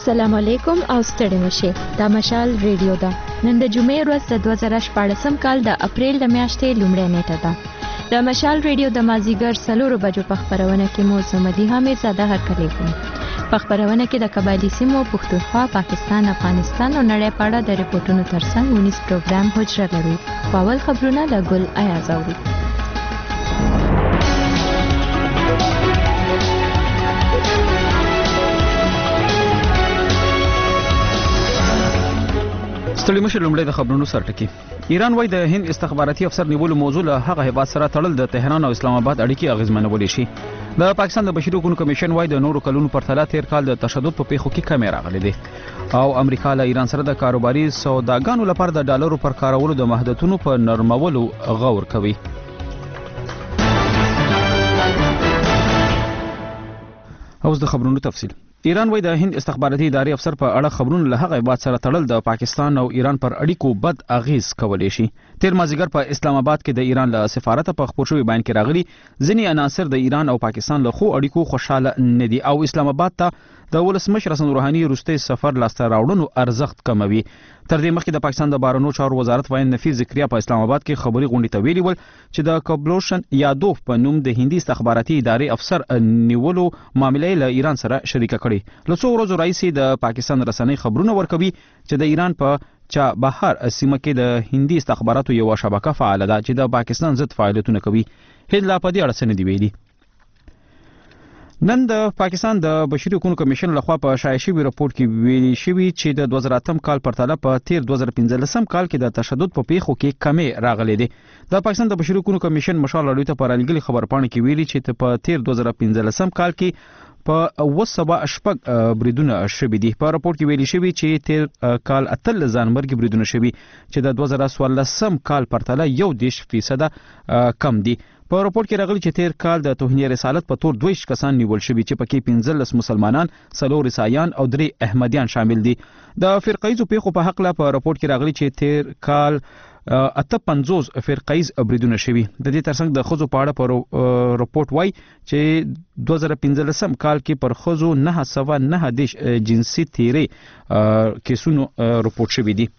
السلام علیکم او ستړي مشه دا مشال ریډیو ده. نن د جمعې ورځ د 2014 کال د اپریل د میاشتې لومړۍ نیټه ده. د مشال ریډیو د مازیګر 4 بجو په خبرونه کې مو زمدي حامد زاده هرکلی کوم. په خبرونه کې د قبایلی سیمو پښتونخوا، پاکستان، افغانستان او نړۍ په اړه د ریپورتونو ترڅنګ ونیس پروګرام حجره لرو. اول خبرونه د ګل ایاز اوري. ستړي مشه لومړی د خبرونو سرټکی. ایران وايي د هند استخباراتي افسر نیولو موضوع له هغه هیواد سره تړل د تهران او اسلام آباد اړیکې اغیزمنولې شي. د پاکستان د بشري حقوقو کمیشن وايي د نورو کلونو پرتله تیر کال د تشدد په پیښو کې کمی راغلی دی او امریکا له ایران سره د کاروباري سوداګانو لپاره د ډالرو پر کارولو د محدودیتونو په نرمولو غور کوي. اوس د خبرونو تفصیل. ایران وايي د هند استخباراتي ادارې افسر په اړه خبرونه له هغه هیواد سره تړل د پاکستان او ایران پر اړیکو بد اغیز کولی شي. تیر مازیګر په اسلام آباد کې د ایران له سفارت په خبر شوی بیان کې راغلي ځینې عناصر د ایران او پاکستان له خو اړیکو خوشاله نه دي او اسلام آباد ته د ولسمشر حسن روحاني وروستي سفر لاسته راوړنو ارزښت کموي. تر دې مخکې د پاکستان د بهرنیو چارو وزارت وایي نفیس ذکریا په اسلام آباد کې خبري غونډې ته ویلي ول چې د کبلوشن یادوف په نوم د هندي استخباراتي ادارې افسر نیولو معاملې له ایران سره شریکه کړې. له څو ورځو راهیسې د پاکستان رسنۍ خبرونه ورکوي چې د ایران په چابهار سیمه کې د هندي استخباراتو یو شبکه فعال ده چې د پاکستان ضد فعالیتونه کوي. هند لا په دې اړه څه نه دی ویلي. نن د پاکستان د بشري حقوقو کمیشن لخوا په شایع شوی راپور کې ویلي شوی چې د 2008 کال پرتله په تیر 2015 کال کې د تشدد په پیښو کې کمی راغلی دی. د پاکستان د بشري حقوقو کمیشن مشال اړوي ته پر لګلي خبرپاڼه کې ویلي چې په تیر 2015 کال کې په 208 بریدونه شوي دي. په راپور کې ویلي شوی چې تیر کال 8 ځانمرګي بریدونه شوي چې د 2014 کال پرتله 1% کم دي. په راپور کې راغلي چې تیر کال د توهین رسالت په تور 22 کسان نیول شوي چې پکې 15 مسلمانان، 4 عیسایان او 3 احمدیان شامل دي. د فرقایزو پیښو په حق له په راپور کې راغلي چې تیر کال 58 فرقایز بریدونه شوي. د دې ترڅنګ د خزو په اړه په راپورټ وایي چې 2015 کال کې پر خزو 909 جنسي تیرې کیسونو راپورټ شوي دي.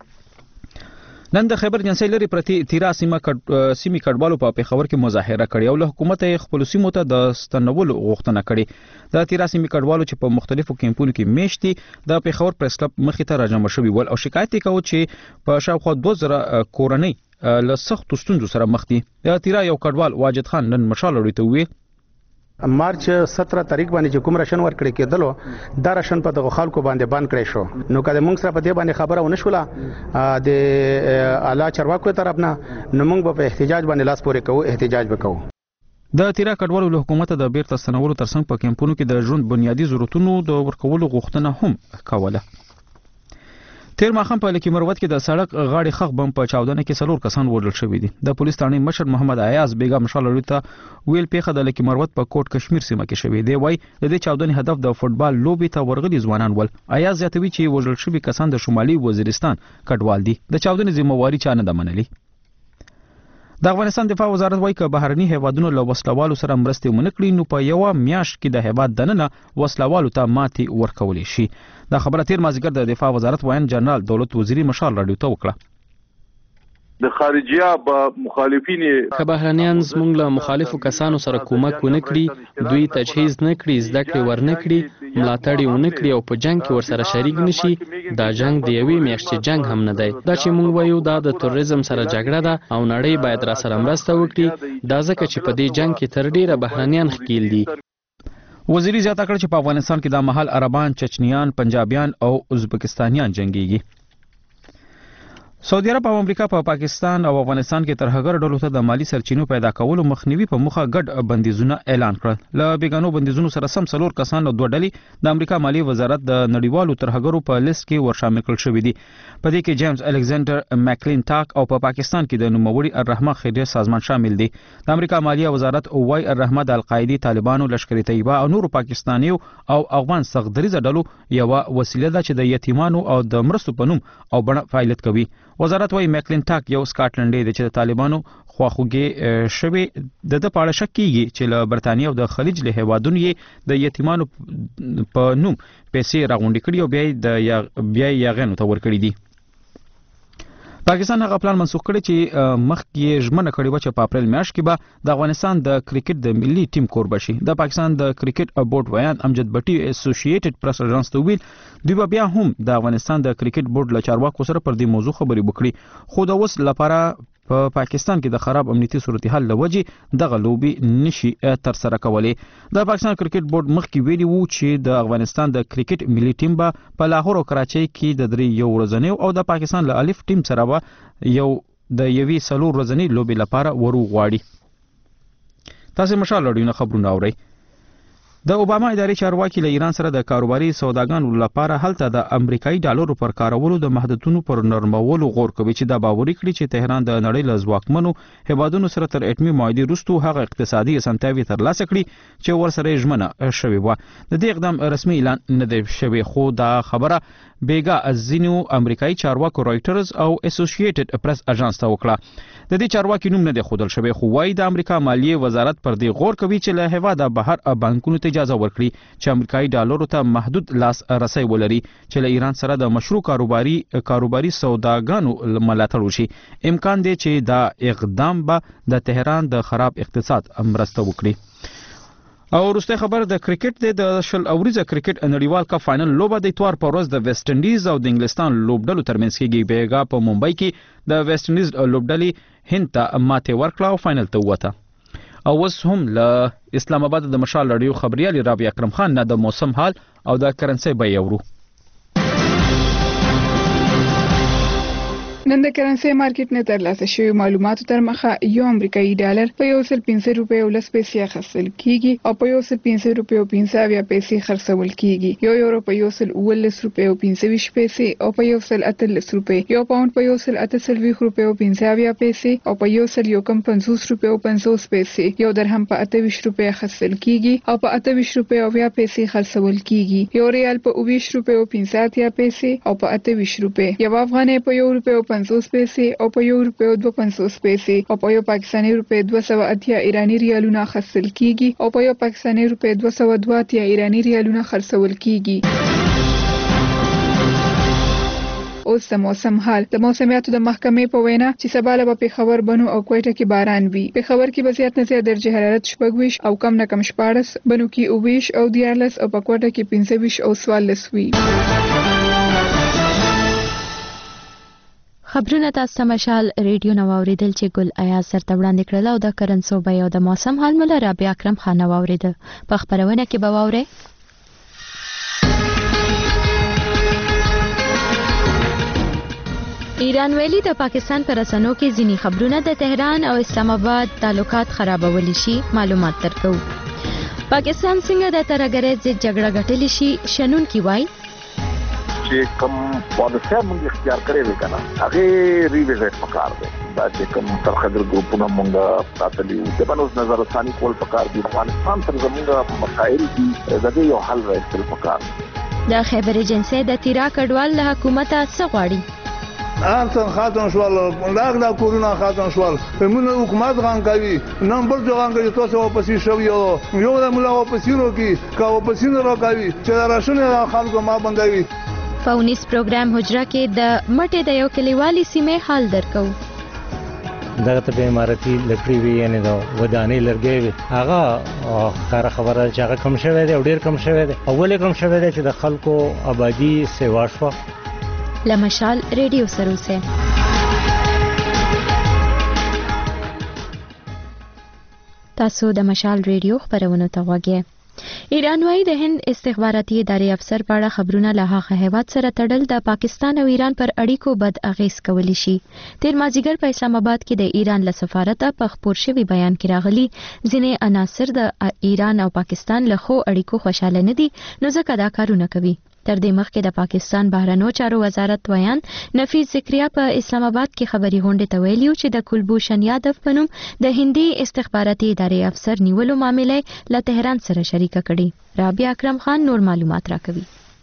نن د خیبر جنسي لري پرتی تیرا سیمه کډوالو په پیښور کې مظاهره کړې او له حکومت خپل سیمو ته د ستنولو غوښتنه کړې. د تیرا سیمه کډوالو چې په مختلفو کیمپونو کې میشتي د پیښور پریس کلب مخې ته راجمع شوي ول او شکایت کوي چې په شاوخوا 2000 کورنۍ له سخت ستونزو سره مخ دي. د تیرا یو کډوال واجد خان نن مشال اړوي ته وی مارچ 17 تاریخ باندې چې کوم راشن ورکړی کېدلو دا راشن په دغه خلکو باندې بند کړی شو. نو کله موږ سره په دې باندې خبره ونه شوله د اعلی چارواکو طرف نه، نو موږ په احتجاج باندې لاس پورې کوو، احتجاج وکړو. د تیرا کډوالو له حکومت د بیرته ستنولو ترڅنګ په کیمپونو کې د ژوند بنیادی ضرورتونو د ورکولو غوښتنه هم کوله. تیر ماخم په لکی مروت کې د سړک غاړې خخ بم په چاودنه کې 4 کسان وژل شوي دي. د پولیس ثاني مشر محمد ایاز بیگا مشال اړوي ته ویل پیښه د لکی مروت په کوټ کشمیر سیمه کې شوې دی. وای د دې چاودنې هدف د فوتبال لوبي ته ورغلي ځوانان ول. ایاز زیاتوي چې وژل شوي کسان د شمالي وزیرستان کډوال دي. د چاودنې ذمہواری چا نه ده منلې. د افغانستان دفاع وزارت وايي چې بهرني هیوادونو له وسلوالو سره مرستې ونکړي نو په یو میاشت کې د هیواد دننه وسلوالو ته ماتي ورکول شي. دا خبره تیر مازیګر د دفاع وزارت وایي جنرال دولت وزیری مشال راډیو ته وکړه. د خارجیا به مخالفین که بهرنیان زموږ له مخالفو کسانو سره کومک ونه کړي، دوی تجهیز نه کړي، زده کړې ورنه کړي، ملاتړ یې ونه کړي او په جنگ کې ورسره شریک نشي، دا جنگ د یوې میاشتې جنگ هم نه دی. دا چې موږ وایو دا د تروریزم سره جګړه ده او نړۍ باید را سره مرسته وکړي، دا ځکه چې په دې جنگ کې تر ډیره بهرنیان ښکیل دي. وزیری زیاته کړ چې په افغانستان کې د مهال عربان، چچنیان، پنجابیان او ازبکستانیان جنگيږي. سعودي عرب او امریکا په پاکستان او افغانستان کې ترهګر ډلو ته د مالی سرچینو پیدا کولو مخنیوي په مخه ګډ بندیزونه اعلان کړل. له بیگانو بندیزونو سره سم 4 کسان او 2 ډلې د امریکا مالی وزارت د نړیوالو ترهګرو په لیست کې ورشامل کړل شوې دي. په دې کې جیمز الکساندر مکلین ټاک او په پاکستان کې د نوموړي الرحمه خیریه سازمان شامل دي. د امریکا مالیه وزارت وايي الرحمه د القاعده، طالبانو، لشکر طیبه او نورو پاکستانیو او افغان سخت دریزه ډلو یو وسیله ده چې د یتیمانو او د مرستو په نوم او بڼه فعالیت کوي. وزارت وايي میکلنټاک یو سکاټلنډي دی چې د طالبانو خواخوږي شوی د پاړه شک کیږي چې له برتانیې او د خلیج له هیوادونو یې د یتیمانو په نوم پیسې راغونډې کړي او بیا یې غنو ته ورکړي دي. پاکستان هغه پلان منسوخ کړی چې مخکې ژمنه کړې و چې په اپریل میاشت کې به د افغانستان د کرکټ د ملي ټیم کوربه شي. د پاکستان د کرکټ بورډ ویان امجد بټي اسوسییټډ پریس ایجنس ته ویل دوی بیا هم د افغانستان د کرکټ بورډ له چارواکو سره پر دې موضوع خبرې وکړي، خو د اوس لپاره په پاکستان کې د خراب امنیتي صورتحال لوجې دغه لوبي نشي تر سره کولای. د پاکستان کرکټ بورډ مخکې ویلي وو چې د افغانستان د کرکټ ملي ټیم به په لاهور او کراچۍ کې د 3 ورځنیو او د پاکستان له الف ټیم سره به یو د یوې 4 ورځنی لوبي لپاره ورو غواړي. تاسو مشال لړیونه خبرونه اورئ. د اوباما ادارې چارواکي له ایران سره د کاروباري سوداګانو لپاره هلته د امریکایي ډالرو پر کارولو د محدودیتونو پر نرمولو غور کوي چې دا باوري کړي چې تهران د نړۍ له ځواکمنو هیوادونو سره تر اټومي معاهدې وروسته هغه اقتصادي اسانتیاوې ترلاسه کړي چې ورسره ژمنه شوې وه. د دې اقدام رسمي اعلان نه دی شوی، خو دا خبره بیګا ازینو امریکایي چارواکو رایټرز او اسوسییټډ پریس اژانس ته وکړه. د دې چارواکي نوم نه دی ښودل شوی، خو وايي د امریکا مالیې وزارت پر دې غور کوي چې له هیواده بهر بانکونو ته اجازه ورکړي چې امریکایي ډالرو ته محدود لاس رسي ولري چې له ایران سره د مشروع کاروباري سوداګانو ملاتړ وشي. امکان دی چې دا اقدام به د تهران د خراب اقتصاد مرسته وکړي. او وروسته خبر د کرکټ د شل اوریزه کرکټ نړیوال کپ فائنل لوبه د اتوار په ورځ د ویسټ انډیز او د انګلستان لوبډلو ترمنځ کېږي. بیګا په ممبئی کې د ویسټ انډیز لوبډلې هند ته ماته ورکړه او فائنل ته ووته. او اوس هم له اسلام آباد د مشال رادیو خبريال رابعه اکرم خان نه د موسم حال او د کرنسي بیه ورو. نن د کرنسي مارکیټ نه ترلاسه شوی معلوماتو تر مخه یو امریکایي ډالر په 1.50 روپۍ او 10 پیسې اخیستل کیږي او په 1.50 روپۍ او 15 پیسې خرڅول کیږي. یو یورو په 1.19 روپۍ او 25 پیسې او په 1.18 روپۍ، یو پاوند په 1.48 روپۍ او 15 پیسې او په 1.50 روپۍ او 50 پیسې، یو درهم په 28 روپۍ اخیستل کیږي او په 28 روپۍ او 20 پیسې خرڅول کیږي. یو ریال په 20 روپۍ او 50 پیسې او په 28 روپۍ، یو افغانۍ په 1 روپۍ او 50 پیسې او په 1 روپۍ او 52 پیسې او په یو پاکستاني روپۍ 280 ایرانی ریالونه خرڅل کیږي او په یو پاکستاني روپۍ 282 ایرانی ریالونه خرڅول کیږي. اوس د موسم حال. د موسمیاتو د محکمې په وینا چې سبا له پېښور بنو او کوټه کې باران وي. پېښور کې به زیات نه زیات درجه حرارت 26 او کم نه کم 14، بنو کې 20 او 14 او په کوټه کې 25 او 14 وي. خبرونه تاسو مشال ریډیو نو اوریدل چې ګل ایاز سره وړاندې کړل او د کرنسو بیه او د موسم حال مله رابعه اکرم خان اوریدل. په خبرونه کې به ووره ایران ویلي د پاکستان پر رسنیو کې ځینی خبرونه د تهران او اسلام آباد تعلقات خرابولی شي. معلومات درکو. پاکستان څنګه د ترګرې ضد جګړه غټلی شي شنون کی وای چې کوم پالیسي موږ اختیار کړې وي کنه هغه ریویزټ پکار دی. دا چې کوم ترخدر ګروپونه موږ ساتلي وو د بنوز نظر ثاني کول پکار دي. افغانستان تر زموږ مسائل دي د دې یو حل راځي پکار. د خیبر ایجنسی د تیرا کډوال له حکومت څخه غواړي انسان خاتون شوال لاغ کورونا خاتون شوال موږ حکومت غان کوي نن بل ځوان کوي تاسو واپس شو یو د مولا واپس ورو کا واپس نه راکوي چې راشنه خلکو ما بندوي. فونیس پروګرام حجره کې د مټې د یو کلیوالي سیمې حال درکو. دغه ته اماراتي لکړی وی یعنی دا ودانې لرګي وی هغه کار خبره چې هغه کم شوی دی او ډیر کم شوی دی. اول کم شوی دی چې د خلکو آبادی سیوا شو. لمشال ریډیو سروسه تاسو د مشال ریډیو خبرونه ته وګورئ. ایران وايي د هند استخباراتي ادارې افسر په اړه خبرونه له هغه هیواد سره تړل د پاکستان او ایران پر اړیکو بد اغیز کولی شي. تیر مازیګر په اسلام آباد کې د ایران له سفارته په خبر شوی بیان کې راغلي ځینې عناصر د ایران او پاکستان له خو اړیکو خوشاله نه دي نو ځکه دا کارونه کوي. تر دې مخکې د پاکستان بهرنیو چارو وزارت ویان نفیس ذکریا په اسلام آباد کې خبري غونډه ته ویلي چې د کلبوشن یادف په نوم د هندي استخباراتي ادارې افسر نیولو معاملې له تهران سره شریک کړي. رابعه اکرم خان نور معلومات راکوي.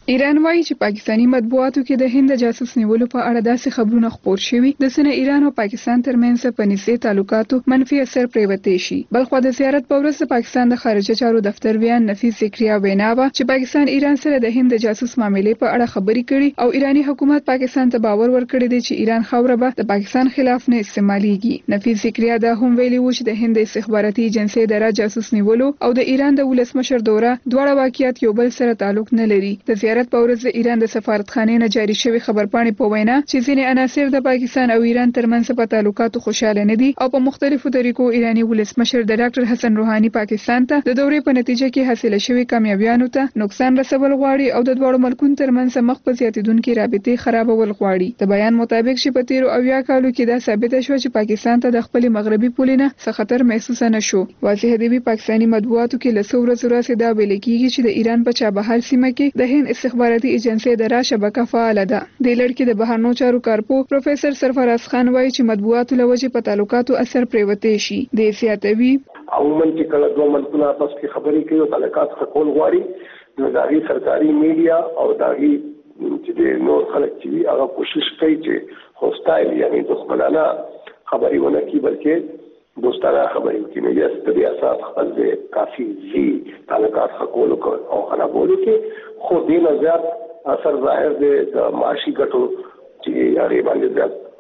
ایران وایي چې پاکستاني مطبوعاتو کې د هند جاسوس نیولو په اړه داسې خبرونه خپور شوي د سنه ایران او پاکستان ترمنځ په نږدې تعلقاتو منفي اثر پریوتی شي. بلخو د زیارت په ورځ د پاکستان د خارجه چارو دفتر ویان نفیس ذکریا وینا وه چې پاکستان ایران سره د هند جاسوس معاملې په اړه خبرې کړي او ایرانی حکومت پاکستان ته باور ورکړی دی چې ایران خاوره به د پاکستان خلاف نه استعمالېږي. نفیس ذکریا دا هم ویلي و چې د هند استخباراتي ایجنسۍ د جاسوس نیولو او د ایران د ولسمشر دوره دواړه واقعیت یو بل سره تعلق نه لري. د زیارت په ورځ د ایران د سفارتخانې نه جاری شوی خبرپاڼې په وینا چې ځینې عناصر د پاکستان او ایران ترمنځ په تعلقاتو خوشاله نه دي او په مختلفو طریقو ایرانی ولسمشر د ډاکټر حسن روحاني پاکستان ته د دورې په نتیجه کې حاصله شوی کامیابیانو ته نقصان رسول غواړي او د دواړو ملکونو ترمنځ مخ په زیاتیدونکو رابطې خرابول غواړي. د بیان مطابق چې په تیرو اویا کالو کې دا ثابته شو چې پاکستان ته د خپل مغربي پولینه څه خطر محسوس نه شو. واضح دی پاکستاني مطبوعاتو کې له څو ورځې راځي دا ویل کېږي چې د ایران په چابهار سیمه کې د هند استخباراتي ایجنسۍ د شبکه فعال ده. د لړ کې د بهرنیو چارو کارپو پروفیسور سرفراز خان وایي چې مطبوعاتو له وجې په تعلقاتو اثر پریوتی شي. د سیاتوي عموما چې کله دوه ملکونه پس کې خبرې کوي او تعلقات خپل غواړي نو داغي سرکاري میډیا او داغي چې د نور خلک چې هغه کوشش کوي چې هوستایل یعنی دښمنانه خبري ونه کوي بلکې دوستانه خبري کوي. نو یې ستړي اساس خپل د کافي زی تعلقات خپل او خرابولو کې خو دې نه زیات اثر ظاهر دی د معاشي ګټو چې هغه باندې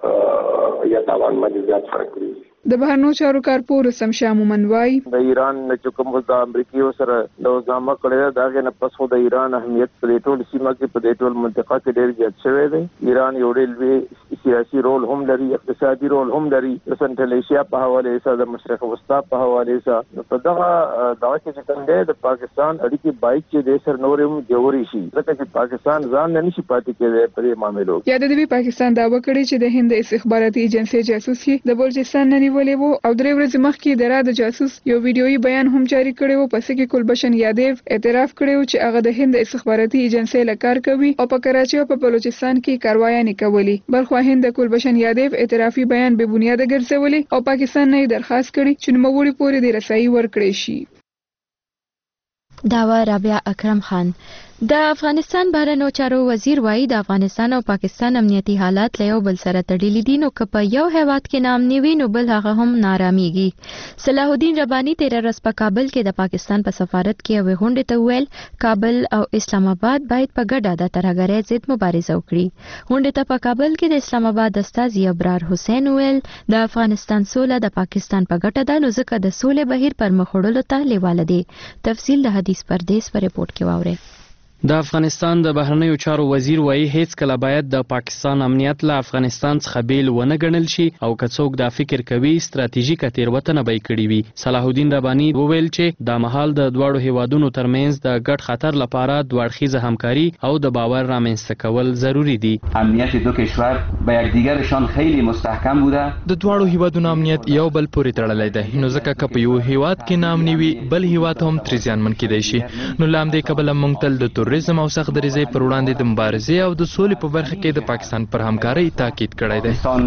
زیات یا تاوان باندې زیات فرق کوي. د بهرنیو چارو کارپو رسم شاه مومن وایي د ایران چې کوم د امریکایي سره د وزامه کړی دا غنه پس خو د ایران اهمیت په ټول سیمه کې په ټول منطقه کې ډېر زیات شوی دی. ایران یو ډېر سیاسي رول هم لري اقتصادي رول هم لري د سنټرل ایشیا په حواله سره د مشرق وسطا په حواله سره په دغه چې څنګه د پاکستان اړیکې بایک چې د سر نورم جوړی شي ځکه چې پاکستان ځان نه نشي پاتې کېږي په دې معاملو. یاد دی پاکستان دا وکړي چې د هند استخباراتي ایجنسۍ جاسوسي د بلوچستان نه نیولې وو او درې ورځې مخکې د جاسوس یو ویډیويي بیان هم جاری کړی وو پس کې کلبشن یادیو اعتراف کړی و چې هغه د هند استخباراتي ایجنسۍ لکار کوي او په کراچي او په بلوچستان کې کاروایانې کولې. بلخو هند کلبشن یادیو اعترافي بیان به بنیاد ګرځولې او پاکستان نه درخواست کړي چې نوموړي پورې د رسایي ورکړي شي. داوا رابعه اکرم خان د افغانستان بهرنیو چارو وزیر وایي د افغانستان او پاکستان امنیتي حالات له یو بل سره تړلي دي نو که په یو هیواد کې نام نیوي نو بل هغه هم نارامیږي. صلاح الدین رباني 13 ورځ په کابل کې د پاکستان په سفارت کې یوې غونډې ته وویل کابل او اسلام آباد باید په ګډه د ترهګرۍ ضد مبارزه وکړي. غونډې ته په کابل کې د اسلام آباد استازي ابرار حسین وویل د افغانستان سوله د پاکستان په ګټه ده نو ځکه د سولې بهیر پر مخ وړلو ته لیواله دي. تفصیل د حدیث پردیس په ریپورت کې واورئ. د افغانستان د بهرنیو چارو وزیر وایي هیڅ کله باید د پاکستان امنیت له افغانستان څخه بیل ونه ګڼل شي او که څوک دا فکر کوي ستراتیژیکه تېروتنه به یې کړې وي. صلاح الدین رباني وویل چې دا مهال د دواړو هیوادونو ترمنځ د ګډ خطر لپاره دوه اړخیزه همکاري او د باور رامنځته کول ضروری دي. امنیت دو کشور به یکدیگرشان خیلی مستحکم بوده. د دواړو هیوادونو امنیت یو بل پورې تړلی دی نو ځکه که په یو هیواد کې نام نیوي بل هیواد هم ترې زیانمن کیدای شي. نو له همدې کبله موږ تل د تروریزم او سخت دریځۍ پر وړاندې د مبارزې او د سولې په برخه کې د پاکستان پر همکارۍ تاکید کړی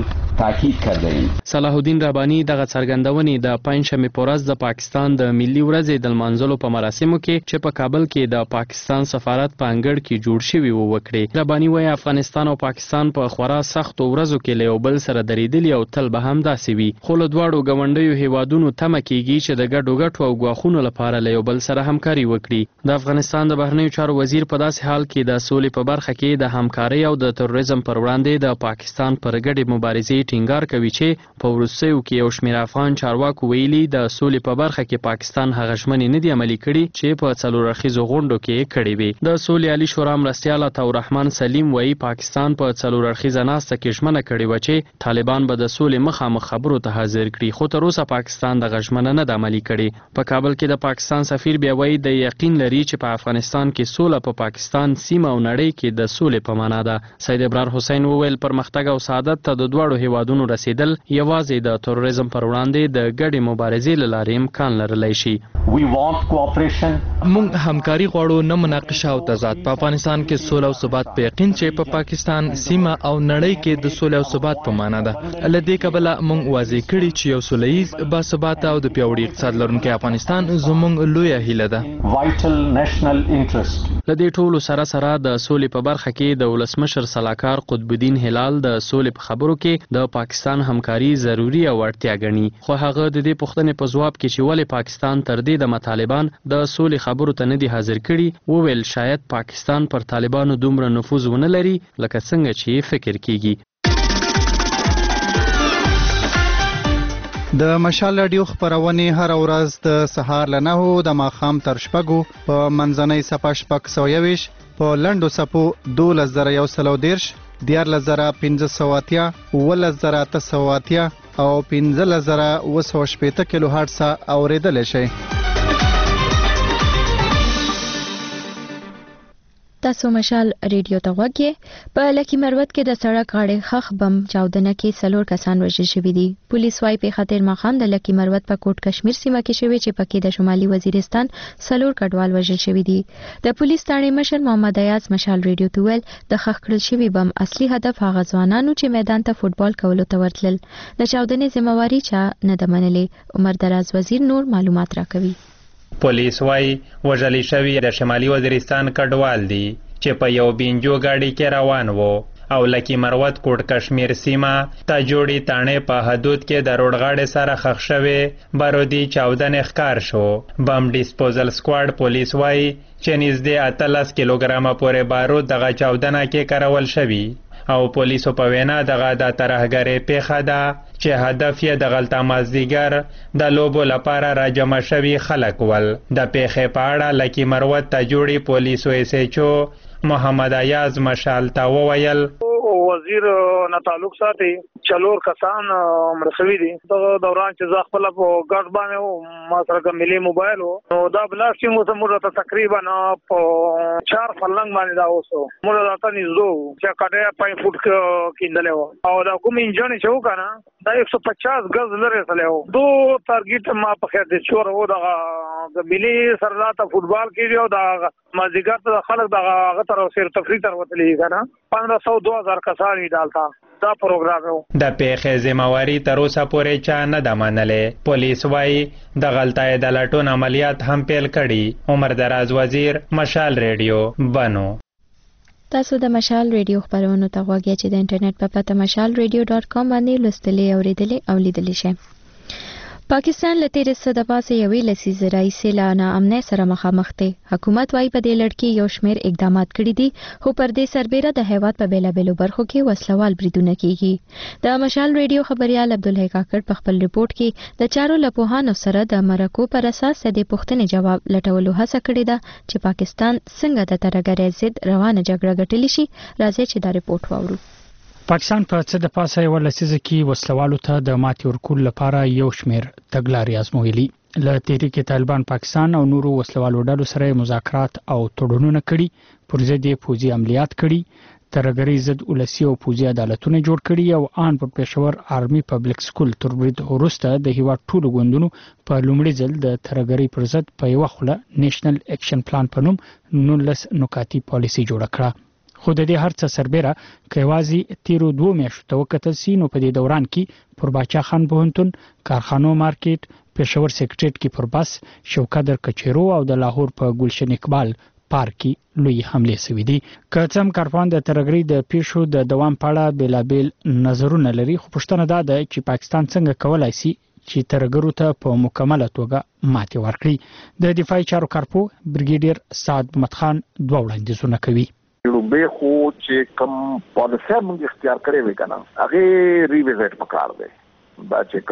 دی. صلاح الدین رباني دغه څرګندونې د پنځشنبې په ورځ د پاکستان د ملي ورځې د لمانځلو په مراسمو کې چې په کابل کې د پاکستان سفارت په انګړ کې جوړ شوي وو وکړې. رباني وایي افغانستان او پاکستان په خورا سختو ورځو کې له یو بل سره درېدلي او تل به هم داسې وي خو له دواړو ګاونډیو هیوادونو تمه کیږي چې د ګډو ګټو او ګواښونو لپاره له یو بل سره همکاري وکړي. د افغانستان د بهرنیو چارو وزیر په داسې حال کې د سولې په برخه کې د همکارۍ او د تروریزم پر وړاندې د پاکستان پر ګډې مبارزې ټینګار کوي چې په وروستیو کې یو شمېر افغان چارواکو ویلي د سولې په برخه کې پاکستان هغه ژمنې نه دي عملي کړي چې په څلور اړخیزو غونډو کې کړې وي. د سولې عالي شورا مرستیال عطاء الرحمن سلیم وایي پاکستان په څلور اړخیزه ناسته کې ژمنه کړې وه چې طالبان به د سولې مخامخ خبرو ته حاضر کړي خو تر اوسه پاکستان دغه ژمنه نه ده عملي کړې. په کابل کې د پاکستان سفیر بیا وایي د یقین لري چې په افغانستان کې سوله په پاکستان سیمه او نړۍ کې د سولې په معنا ده. سید ابرار حسین وویل پرمختګ او سعادت ته د دواړو هیوادونو رسیدل یوازې د تروریزم پر وړاندې د ګډې مبارزې له لارې امکان لرلی شي. موږ همکاري غواړو، نه مناقشه او تضاد. په افغانستان کې سوله او ثبات په یقین چې په پاکستان سیمه او نړۍ کې د سوله او ثبات په معنا ده. له دې کبله موږ واضح کړي چې یو سوله ییز باثباته او د پیاوړي اقتصاد لرونکی افغانستان زموږ لویه هیله ده. له دې ټولو سره سره د سولې په برخه کې د ولسمشر سلاکار قطب الدین هلال د سولې په خبرو کې د پاکستان همکاري ضروري او اړتیا ګڼي، خو هغه د دې پوښتنې په ځواب کې چې ولې پاکستان تر دې د طالبان د سولې خبرو ته نه دي حاضر کړي وویل شاید پاکستان پر طالبانو دومره نفوذ ونه لري لکه څنګه چې فکر کیږي. د مشال رادیو خبرونه هر ورځ د سهار له 9 د ماښام تر 6 په منځنۍ صفه 620 په لندو صفو 2110 14580 11880 او 15980 کیلو هرتز اوریدل شي. تاسو مشال ریډیو ته غوږی. په لکی مروت کې د سړک غاړې خخ بم چاودنه کې 4 کسان وژل شوي دي. پولیس وايي په خاطر ماخام د لکی مروت په کوټ کشمیر سیمه کې شوی چې پکې د شمالي وزیرستان 4 کډوال وژل شوي دي. د پولیس تاڼې مشر محمد ایاز مشال ریډیو ته ویل د خخ کړل شوی بم اصلي هدف هغه ځوانانو چې میدان ته فوتبال کولو ته ورتلل. د چاودنې ذمہواری چا نه د منلې. عمر دراز وزیر نور معلومات راکوي. پولیس وايي وژل شوی د شمالي وزیرستان کډوال دي چې په یو بینجو گاډي کې روان وو او لکی مروت کوټ کشمیر سیمه ته جوړی تانه په حدود کې د روډغاړې سره خښ شوی بارودی چاودنې ښکار شو. بم ډیسپوزل سکواډ پولیس وايي چې نږدې 18 کیلوګرامه پورې بارود دغه چاودنه کې کارول شوی او پولیسو په وینا دغه د ترهګرۍ پیښه ده چې هدف یې د غلطه مازدیګر د لوبو لپاره راجمع شوي خلک ول. د پیښې په اړه لکی مروت ته جوړی پولیسو ایس ایچ او محمد ایاز مشال ته وویل وزیر نه تعلق ساتي 4 کسان مرخوي دي. دغه دوران چې ځ خپل په ګډ باندې ما سره ملي موبایل نو دا بلاسټینګ مو سمره ته تقریبا په 4 فلنګ باندې دا اوسو موږ راته نيزو چې کډه 5 فوټ کېندلې او دا کوم انجن چې وکنه دا 150 غز لري سلو دو ټارګټ ما په خیر دي چور و دغه ملي سرلاته فوتبال کې او دا مازیګر ته خلک دغه غتر سیر تفریح تر وتلې کنه 1500-2000 کسان ډالتا دا پروګرام د پیښې ذمہواری تر اوسه پورې چا نه د منلې. پولیس وايي د غلطۍ د لټون عملیات هم پیل کړي. عمر دراز وزیر مشال ریډیو بنو. تاسو د مشال ریډیو خبرونه ته غوږی چې د انټرنیټ په پته mashalradio.com باندې لوستلې اوریدلې او لیدلې شئ. پاکستان له تیر څه د پاسه یوې لسیزه راهیسې له ناامنۍ سره مخامخ دی. حکومت وايي په دې لړ کې یو شمېر اقدامات کړي دي خو پر دې سربېره د هیواد په بیلابېلو برخو کې وسلوال بریدونه کیږي. د مشال ریډیو خبريال عبدالحی کاکړ په خپل ریپورت کې د چارو له پوهانو سره د مرکو پر اساس د پوښتنې جواب لټولو هڅه کړې ده چې پاکستان څنګه د ترهګرۍ ضد روانه جګړه ګټلی شي. راځي چې دا ریپورت واورو. پاکستان په څه د پاسه یو لسیزه کې وسلوالو ته د ماتې ورکول لپاره یو شمېر تګلارې آزمویلي. له تحریک طالبان پاکستان او نورو وسلوالو ډلو سره مذاکرات او تړونونه کړي، پر ضد یې پوځي عملیات کړي، ترهګرۍ ضد ولسي او پوځي عدالتونه جوړ کړي او ان په پېښور آرمي پبلک سکول تر برید وروسته د هیواد ټولو ګوندونو په لومړي ځل د ترهګرۍ پر ضد په یوه خوله نیشنل اکشن پلان په نوم 19 نکاتي پالیسي جوړه کړه. خو د دې هرڅه سربېره که یوازې تیرو 2 میاشتو ته وکتل سي نو په دې دوران کې پر باچا خان پوهنتون، کارخانو مارکیټ، پېښور سیکریټریټ کې پر بس، شوکدر کچېرو او د لاهور په ګلشن اقبال پارک کې لوی حمله شوې دي. که څه هم کارپوهان د ترهګرۍ د پیښو د دوام په اړه بیلابیل نظرونه لري، خو پوښتنه دا ده چې پاکستان څنګه کولای شي چې ترهګرو ته په مکمله توګه ماتې ورکړي. د دفاعي چارو کارپوه بریګیډیر سعد محمد خان 2 وړاندیزونه کوي. لومبه خو چې کم پالیسي موږ اختیار کړې وې کنه هغه ریویزټ پکار دی. دا چې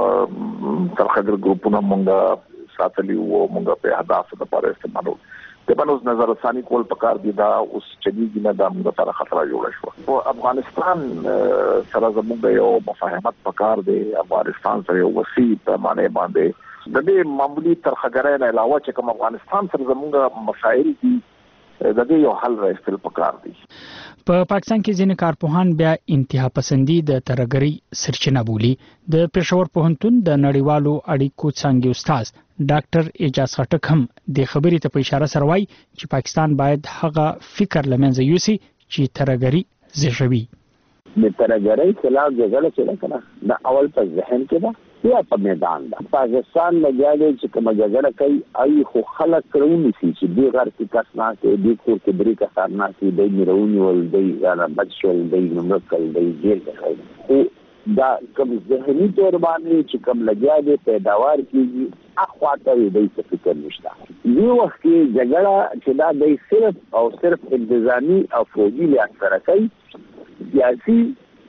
کم ترخدر ګروپونه موږ ساتلی وو موږ په اهداف لپاره استعمالو د بنوز نظر ثاني کول پکار دی. دا اوس چلیږي نه دا موږ سره خطر جوړ شو. او افغانستان سره زموږ یو مفاهمت پکار دی. افغانستان سره یو وسیع پیمانه باندې د دې معمولی ترخګرۍ نه علاوه چې کوم افغانستان سره زموږ مسایل دي د دې یو حل راځل پکار دي. په پاکستان کې ځینې کارپوهان بیا انتها پسندي د ترهګرۍ سرچینه بولي. د پېښور پوهنتون د نړیوالو اړیکو څانګې استاد ډاکټر اعجاز خټک هم د خبرې ته په اشاره سره وایي چې پاکستان باید هغه فکر لمنځه یوسي چې ترهګرۍ زېږوي. د ترهګرۍ خلاف جګړه چې ده د اول په ذهن کې ده یا په میدان ده. پاکستان لګیا دی چې کومه جګړه کوي ای خو خلک کړونی سي چې دی غر کې کس نه کې دی کور کې بری کسان نه کې دی میرونی ول دی یا بچول دی نمکل دی جیل کې خو دا کوم ذهني تور باندې چې کوم لګیا دی پیداوار کیږي اخواته دی څه فکر نشته. یو وخت کې جګړه چې دا دی صرف او صرف انتظامی او فوجي له اثر کوي سیاسي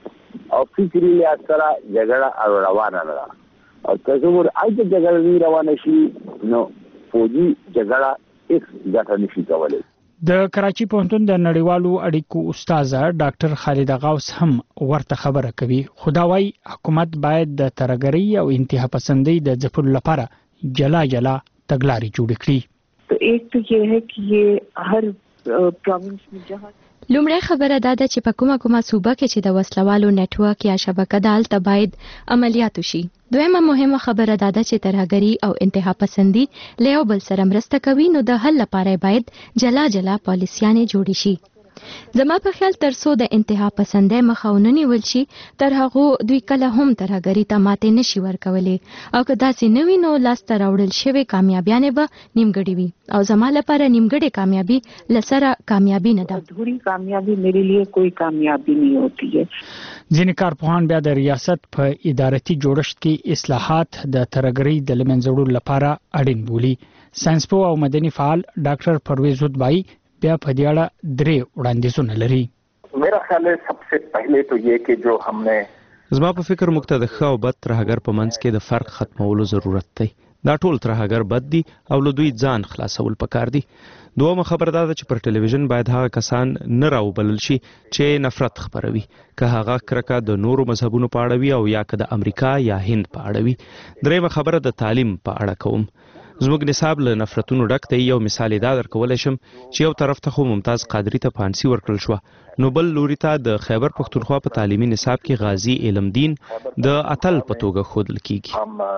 او فکری له اثر جګړه روانه ده او تصور اته جګړه روانه شي نو فوجي جګړه هیڅ ګټه نشي کولای. د کراچي پوهنتون د نړیوالو اړیکو استاد ډاکټر خالد غوث هم ورته خبره کوي. خدا وايي حکومت باید د ترهګرۍ او انتها پسندۍ د ځپلو لپاره جلا جلا تګلارې جوړ کړي. تو ایک تو یہ ہے کہ یہ ہر پروینس میں جہاں لومړی خبره دا ده چې په کومه صوبه کې چې د وسلوالو نتورک یا شبکه ده هلته باید عملیات وشي. دویمه مهمه خبره دا ده چې ترهګري او انتها پسندي له یو بل سره مرسته کوي نو د حل لپاره باید جلا جلا پالیسیانې جوړې شي. زما په خیال ترڅو د انتها پسندۍ مخه ونیول شي تر هغه دوی کله هم ترهګري ته ماتې نشي ورکولی او که داسې نه وي نو لاسته راوړل شوې کامیابیانې به نیمګړې وي او زما لپاره نیمګړې کامیابي له سره کامیابي نه ده. ادھوری کامیابی میرے لیے کوئی کامیابی نہیں ہوتی ہے. ځینې کارپوهان بیا د ریاست په ادارتي جوړښت کې اصلاحات د ترهګرۍ د له منځه وړلو لپاره اړین بولي. ساينسپوه او مدني فعال ډاکټر پرویز هودبای بیا په دې اړه درې وړاندیزونه لري. میرا خیال ہے سب سے پہلے تو یہ کہ جو ہم نے زما په فکر موږ ته د ښه او بد ترهګر په منځ کې د فرق ختمولو ضرورت دی. دا ټول ترهګر بد دي او له دوی ځان خلاصول پکار دي. دومره خبره ده چې پر ټلویزیون باید هغه کسان نه راوبلل شي چې نفرت خبروي که هغه کرکه د نورو مذهبونو په اړه وي او یا که د امریکا یا هند په اړه وي. دریمه خبره د تعلیم په اړه کوم. زموږ نصاب له نفرتونو ډک دی. یو مثال دا درکولی شم چې یو طرف ته خو ممتاز قادری ته فانسی ورکړل شوه نو بل لوري ته د خیبر پختونخوا په تعلیمي نصاب کې غازی علمدین د اتل په توګه ښودل کیږي.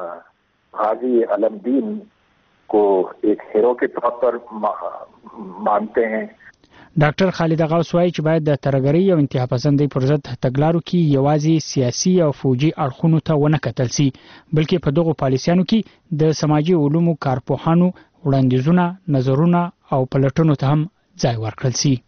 हम غازی علمدین کو ایک ہیرو کے طور پر مانتے ہیں. ډاکټر خالد غوث وايي چې باید د ترهګرۍ او انتها پسندۍ پر ضد تګلارو کې یوازې سیاسي او فوجي اړخونو ته ونه کتل سي بلکې په دغو پالیسیانو کې د سماجي علومو کارپوهانو وړاندیزونه نظرونه او پلټنو ته هم ځای ورکړل سي.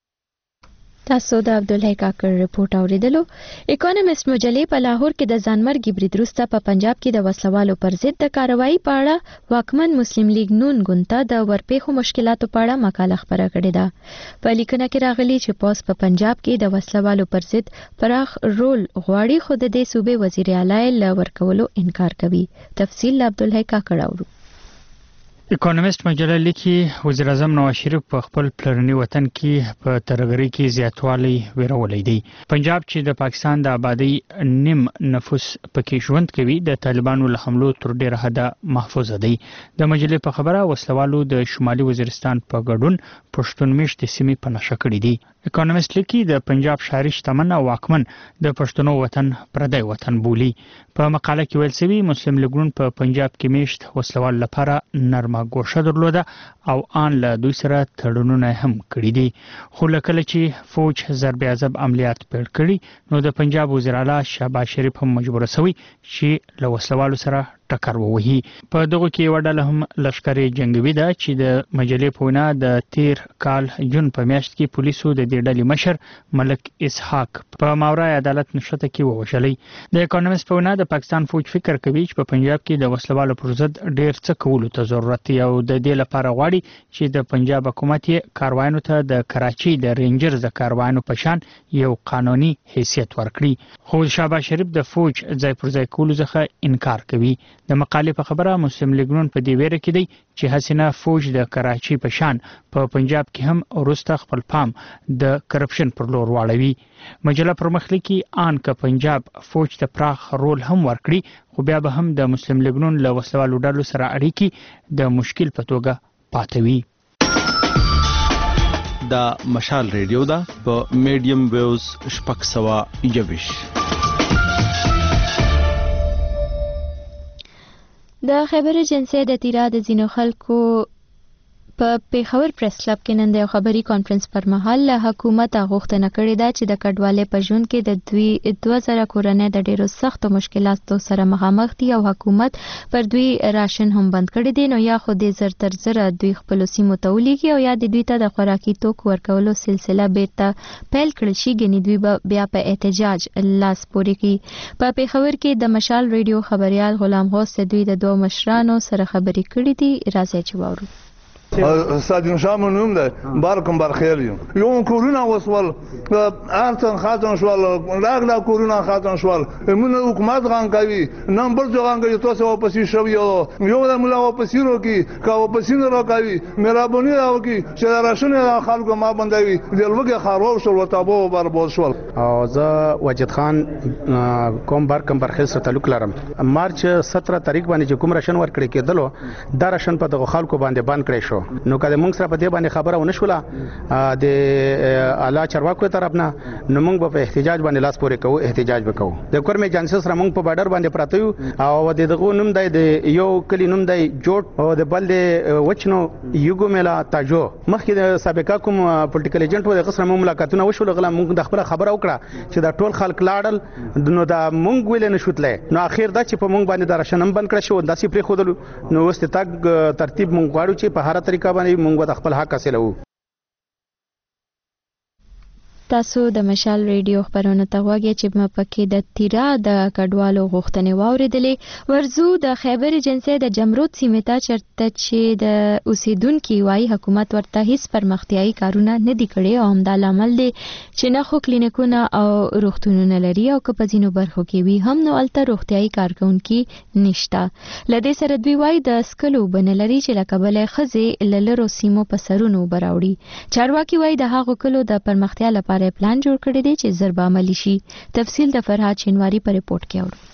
تاسو د عبدالحی کاکړ رپورټ اوریدلو. اکونومست مجلې په لاهور کې د ځانمرګي برید وروسته په پنجاب کې د وسلوالو پر ضد د کاروایي په اړه واکمن مسلم لیگ نون ګوند ته د ورپېښو مشکلاتو په اړه مقاله خپره کړې ده. په لیکنه کې راغلي چې پوس په پنجاب کې د وسلوالو پر ضد پراخ رول غواړي خو د دې صوبې وزیر اعلی له ورکولو انکار کوي. تفصیل له عبدالحی کاکړ اورو. اکونومست مجله لیکي وزیر اعظم نواز شریف په خپل پلرني وطن کې په ترهګرۍ کې زیاتوالی ویرولی دی. پنجاب چې د پاکستان د آبادی نیم نفوس پکې ژوند کوي د طالبانو له حملو تر ډیره حده محفوظ دی. د مجلې په خبره وسلوالو د شمالي وزیرستان په ګډون پښتون میشتې سیمې په نښه کړي دي. اکونومست لیکي د پنجاب شهري شتمن او واکمن د پښتنو وطن پردی وطن بولي. په مقاله کې ویل شوي مسلم لیګ په پنجاب کې میشت وسلوال لپاره نرمه ګوشه درلوده او آن له دوی سره تړونونه هم کړي دي. خو کله چې فوج ضرب عذاب عملیات پیل کړي نو د پنجاب وزیر اعلی شهباز شریف هم مجبور شوی چې له وسلوالو سره ټکر ووهي. په دغه کې یوه ډله هم لښکرې جنګوي ده چې د مجلې په وینا د تیر کال جون په میاشت کې پولیسو د دې ډلې مشر ملک اسحاق په ماورای عدالت نښته کې ووژلی. د اکونومست په وینا د پاکستان فوج فکر کوي چې په پنجاب کې د وسلوالو پر ضد ډیر څه کولو ته ضرورت دی او د دې لپاره غواړي چې د پنجاب حکومت یې کاروانو ته د کراچي د رینجرز د کاروانو په شان یو قانوني حیثیت ورکړي. خو شهباز شریف د فوج ځای پر ځای کولو څخه انکار کوي. د مقالې په خبره مسلم لیګ نون په دې ویره کې دی چې حسینه فوج د کراچي په شان په پنجاب کې هم وروسته خپل پام د کرپشن پر لور واړوي. مجله پر مخ لیکي آن که پنجاب فوج ته پراخ رول هم ورکړي خو بیا به هم د مسلم لیګ نون له وسلوالو ډلو سره اړیکې د مشکل په توګه پاتوي. دا مشال ریډیو دا په میډیم ویوز شپږ سوه یویش. د خیبر ایجنسی د تیرا د ځینو خلکو په پیښور پریس کلب کې نن د خبري کانفرنس پر مهال له حکومت غوښتنه کړې ده چې د کډوالۍ په ژوند کې د 2000 کورنۍ د ډیرو سختو مشکلاتو سره مخامخ دي او حکومت پر دوی راشن هم بند کړی دی. نو یا خو د زر تر زر دوی خپل سیمو ته ولېږي او یا د دوی ته د خوراکي توکو ورکولو سلسله بیرته پیل کړل شي، ګنې دوی بیا په احتجاج لاس پورې کوي. په پیښور کې د مشال ریډیو خبريال غلام غوث دوی د دوه مشرانو سره خبرې کړې دي. راځي چې واورو. سادین شام نوم ده بارکم برخیر یو کورونا وسول ارتن خاتون شوال لاغلا کورونا خاتون شوال من حکومت غان کوي نمبر ځوان کوي تاسو واپسی شو یو د مولا واپسی رو کی کا واپسی نه را کوي مهرباني راو کی چې راشنه خلکو ما بندوي دلوګه خراب شو وتابو برباد شول. او زه واجد خان کوم بارکم برخیر سره تعلق لرم. مارچ 17 تاریخ باندې کوم راشن ورکړی کېدلو دا راشن په دغه خلکو باندې بند کړی شو. نو کله موږ سره په دې باندې خبره ونه شوله د اعلی چارواکو طرف نه، نو موږ په احتجاج باندې لاس پورې کوو، احتجاج وکړو. د کورمه ایجنسی سره موږ په بارډر باندې پراته یو او دغه نوم د یو کلی نوم د جوړ او د بل د وچنو یوګو میلا تاجو مخکې د سابقه کوم پولیټیکل ایجنټ و د قسم ملاقاتونه وشول. غلا موږ د خبره وکړه چې دا ټول خلک لاړل، نو دا موږ ویل نه شوتلې، نو اخر دا چې په موږ باندې دا راشنم بند کړ شو، داسې پرې خودلو. نو اوس ته تک ترتیب موږ غواړو چې په هر طریقه باندې موږ د خپل حق حاصلو. تاسو د مشال ریډیو خبرونه ته غواړئ چې ما پکې د تیرا د کډوالو غوښتنې واوریدلې. ورزو د خیبر ایجنسی د جمرود سیمې ته چرته چې د اوسیدونکو وايي حکومت ورته هیڅ پرمختیايي کارونه نه دي کړي او همدا لامل دی چې نه خو کلینیکونه او روغتونونه لري او که په ځینو برخو کې وي هم نو الته روغتیايي کارکونکي نشته. لدې سره دوی وايي د سکلو بنه لري چې لکبلې خزي للرو سیمو په سرونو براوړي. چارواکي وايي د هغو کلو د پرمختیا لپاره پلان جوړ کړی دی چې ضرب عملی شي. تفصیل د فرهاد شینواری په ریپورت کې اورو.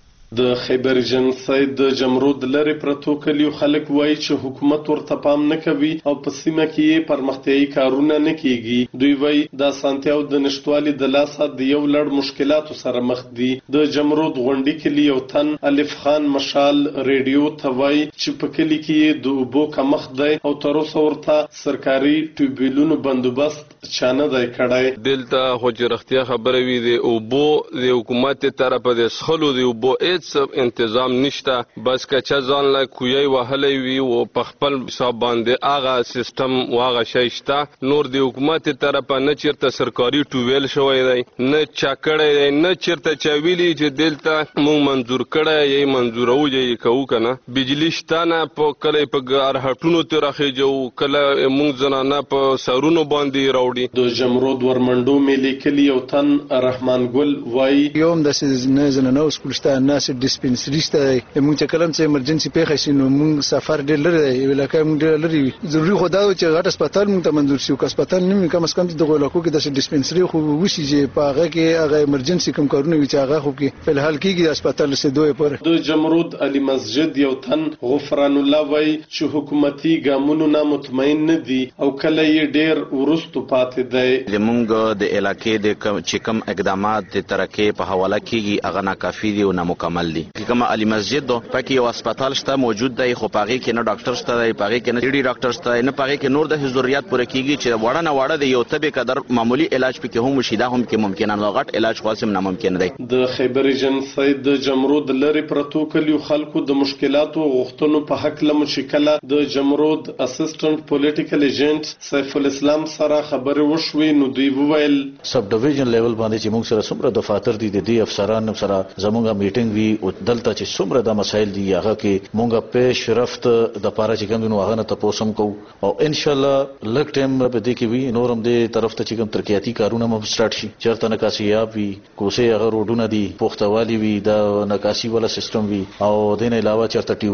د خیبر ایجنسی د جمرود لري پرتو کلیو خلک وایي چې حکومت ورته پام نه کوي او په سیمه کې پرمختیايي کارونه نه کیږي. دوی وایي د اسانتیاو د نشټوالي د لاسه د یو لړ مشکلاتو سره مخ دي. د جمرود غونډي کلی یو تن الف خان مشال ریډیو ته وایي چې په کلی کې د اوبو کمښت دی او تر اوسه ورته سرکاري ټیوبویلونو بندوبست چانه دی کړی. دلته خو چې رښتیا خبره وي د اوبو د حکومت طرفه د سخلو د اوبو هیڅ انتظام نشته. بس کچا ځان لا کوی وهلې وی او په خپل حساب باندې هغه سیستم واغه شایسته. نور د حکومت طرفه نه چیرته سرکاري ټوویل شوی دی، نه چاکړی، نه چیرته چاویلی چې دلته مونږ منظور کړی یې منظورو یې کوو کنه. بجلی شتانه په کله په ګارهټونو ته راخېجو، کله مونږ زنانه په سرونو باندې راوړي. د جمرود ورمنډو ملي کلی یو تن رحمان ګل وایي یوم د نه زنانه سکولسته ناس ډیسپنسری شته. موږ چې کلم چې ایمرجنسي پیښه شي نو موږ سفر ډېر لري دی، ولکه موږ ډېر لري. ضروري خو دا چې غټ هسپتال موږ ته منظور شي، او هسپتال نه کم از کم د غولاکو کې د ډیسپنسری خو وشي چې په هغه کې هغه ایمرجنسي کوم کارونه وي چې هغه خو کې په الحال کېږي د هسپتال له دوه پر. د جمرود علي مسجد یو تن غفران الله وایي چې حکومتي ګامونو نه مطمئن نه دي او کله یې ډېر ورستو پاتې دی. موږ د علاقې د چې کوم اقدامات د ترقې په حواله کېږي هغه ناکافي دي او نامکمل دي. کوم علي مسجد دو پکې یو هسپتال شته موجود دی، خو پاغي کې نه ډاکټر شته دی، پاغي کې نه ډي ډاکټر شته دی، نه پاغي کې نور د ضرورت پوره کیږي چې وړه نه وړه د یو طبي قدر معمولی علاج پکې هم شیدا هم کې ممکن نه غټ علاج خاصم نه ممکن دی. د خیبر ایجنسی د جمرود لري پرتو کلیو خلکو د مشکلاتو غوښتنو په حق لمو شکله د جمرود اسسټنټ پولیټیکل ایجنټ سیف الاسلام سره خبرې وشوي. نو دوی وویل سب ډیویژن لیول باندې چې موږ سره څومره دفاتر دي د دې افسرانو سره زموږه میټینګ وی او دلته چې څومره د مسایل دي هغه کې مونږه پیش رفت د پاره چې کوم نو هغه نه تاسو هم کو او ان شاء الله لک ټیم په دې کې وی نورم دې طرف ته چې کوم ترقیاتی کارونه مو سٹارټ شي. چرته نکاسیاب وی کوسه هغه روډونه دي پوښتوالي وی د نکاسي ولا سیستم وی او د نه علاوه چرته ټیوبل وی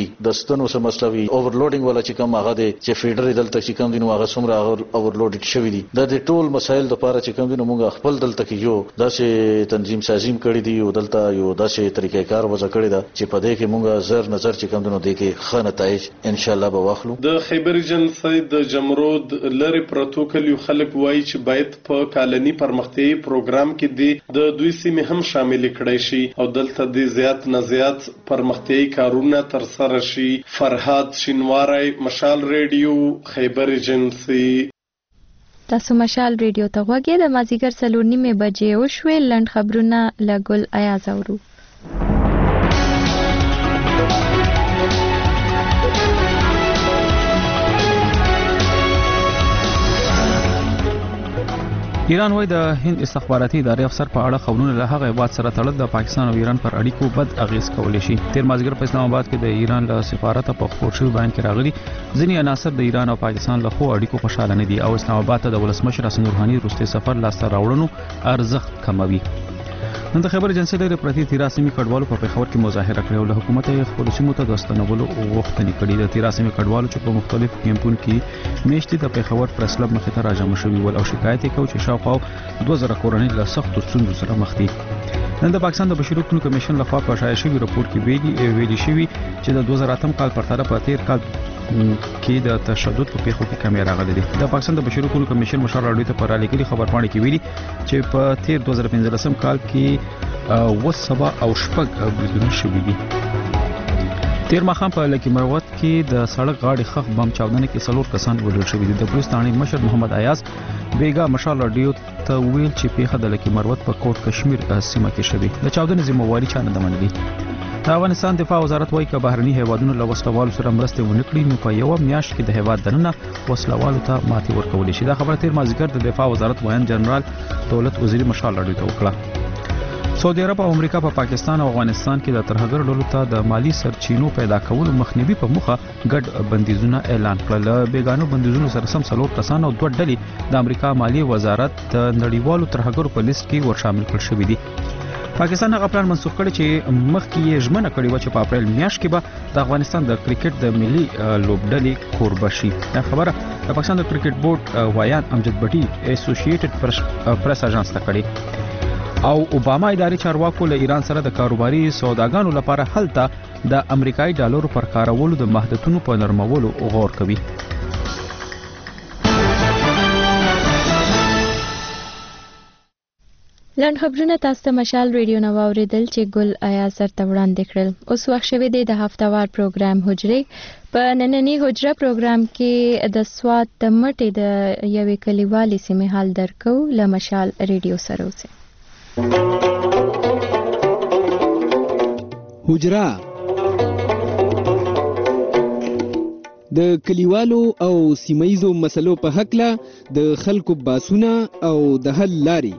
د ستنو سم مسلوي اوورلوډینګ ولا چې کوم هغه چې فیډر دلته چې کوم دینو هغه سمره اوورلوډډ شوی دي د ټول مسایل لپاره چې کوم دینو موږ خپل دلته کې یو داسې تنظیم سازیم کړی دی او دلته یو داسې طریقې کار وځ کړی دا چې په دې کې موږ زر نظر چې کوم دینو د کې ښه نتایج ان شاء الله به واخلو. د خیبر جنسي د جمرود لری پروتو کلیو خلک وایي چې باید په کالني پرمختیايي پروګرام کې د دوی سیمې هم شامل کړي شي او دلته د زیات نه زیات پرمختیايي کارونه تر سره شي. فرهاد شینواری، مشال ریډیو، خیبر جنسي. تاسو مشال ریډیو ته غوږی د مازیګر 4:30 بجې وشوې. لنډ خبرونه له ګل ایاز اورو. ایران وایي د هند استخباراتي ادارې افسر په اړه خبرونه له هغه هیواد سره تړل د پاکستان او ایران پر اړیکو بد اغیز کولی شي. تیر مازیګر په اسلام آباد کې د ایران له سفارت په خبر شوی بیان کې راغلي ځینې عناصر د ایران او پاکستان له خو اړیکو خوشاله نه دي او اسلام آباد ته د ولسمشر حسن روحاني وروستي سفر لاسته راوړنو ارزښت کموي. نن د خیبر جنسي لري پرتی تیراسمي کډوالو په پیښور کې مظاهره کړې او له حکومت یې خپل سیمو ته د ستنولو غوښتنې کړې. د تیراسمي کډوالو چې په مختلفو کیمپونو کې میشتي د پیښور پریس کلب مخې ته راجمع شوي ول او شکایت یې کوي چې شاوخوا 2000 کورنۍ له سختو ستونزو سره مخ دي. نن د پاکستان د بشري حقوقو کمیشن لخوا په شایع شوی راپور کې ویلي شوی چې د 2008 کال پرتله په تیر کال کې د تشدد په پیښو کې کمی راغلی دی. د پاکستان د بشري حقوقو کمیشن مشر راډیو ته پر لیکلي خبرپاڼه کې ویلي چې په تیر 2015 کال کې وسبا او شپږ بریدونه شوي دي. تیر ماښام په لکی مروت کې د سړک غاړې خخ بم چاودنه کې 4 کسان وژل شوي دي. د پولیس ثاني مشر محمد ایاز بیگا مشال راډیو ته ویل چې پیښه د لکی مروت په کوټ کشمیر سیمه کې شوې. د چاودنې ذمہواری چا نه منلي. د افغانستان دفاع وزارت وایي چې بهرني هیوادونو له وسلوالو سره مرسته ونه کړي نو په یو میاشت کې د هیواد دننه وسلوالو ته ماتې ورکول شي. دا خبره تیر مازیګر د دفاع وزارت وایي جنرال دولت وزیر مشال راډیو ته وکړه. سعودي عرب او امریکا په پاکستان او افغانستان کې د ترهګر ډلو ته د مالی سرچینو پیدا کولو مخنیوي په موخه ګډ بندیزونه اعلان کړل. بیگانو بندیزونو سره سم 4 کسان او 2 ډلې د امریکا مالی وزارت د نړیوالو ترهګرو په لیست کې ورشامل کړل شوې دي. پاکستان هغه پلان منسوخ کړی چې مخکې یې ژمنه کړې و چې په اپریل میاشت کې به د افغانستان د کرکټ د ملي لوبډلې کوربه شي. دا خبره د پاکستان د کرکټ بورډ وایان امجد بټي اسوسییټډ پریس اژانس ته کړی او اوباما اداري چارواکو له ایران سره د کاروباري سوداګانو لپاره هلته د امریکایي ډالرو پر کارولو د محدودیتونو په نرمولو غور کوي. لنډ خبرونه تاسو ته مشال ریډیو نو اوریدل چې ګل آیا سره وړاندې کړل. اوس وخت شوی دی د هفتوار پروګرام حجره. په نننی حجره پروګرام کې د سوات د مټې د یوې کلیوالې سیمې حال درکو له مشال ریډیو سره اوسه. حجره د کلیوالو او سیمایزو مسلو په حق له د خلکو باسونه او د حل لاري.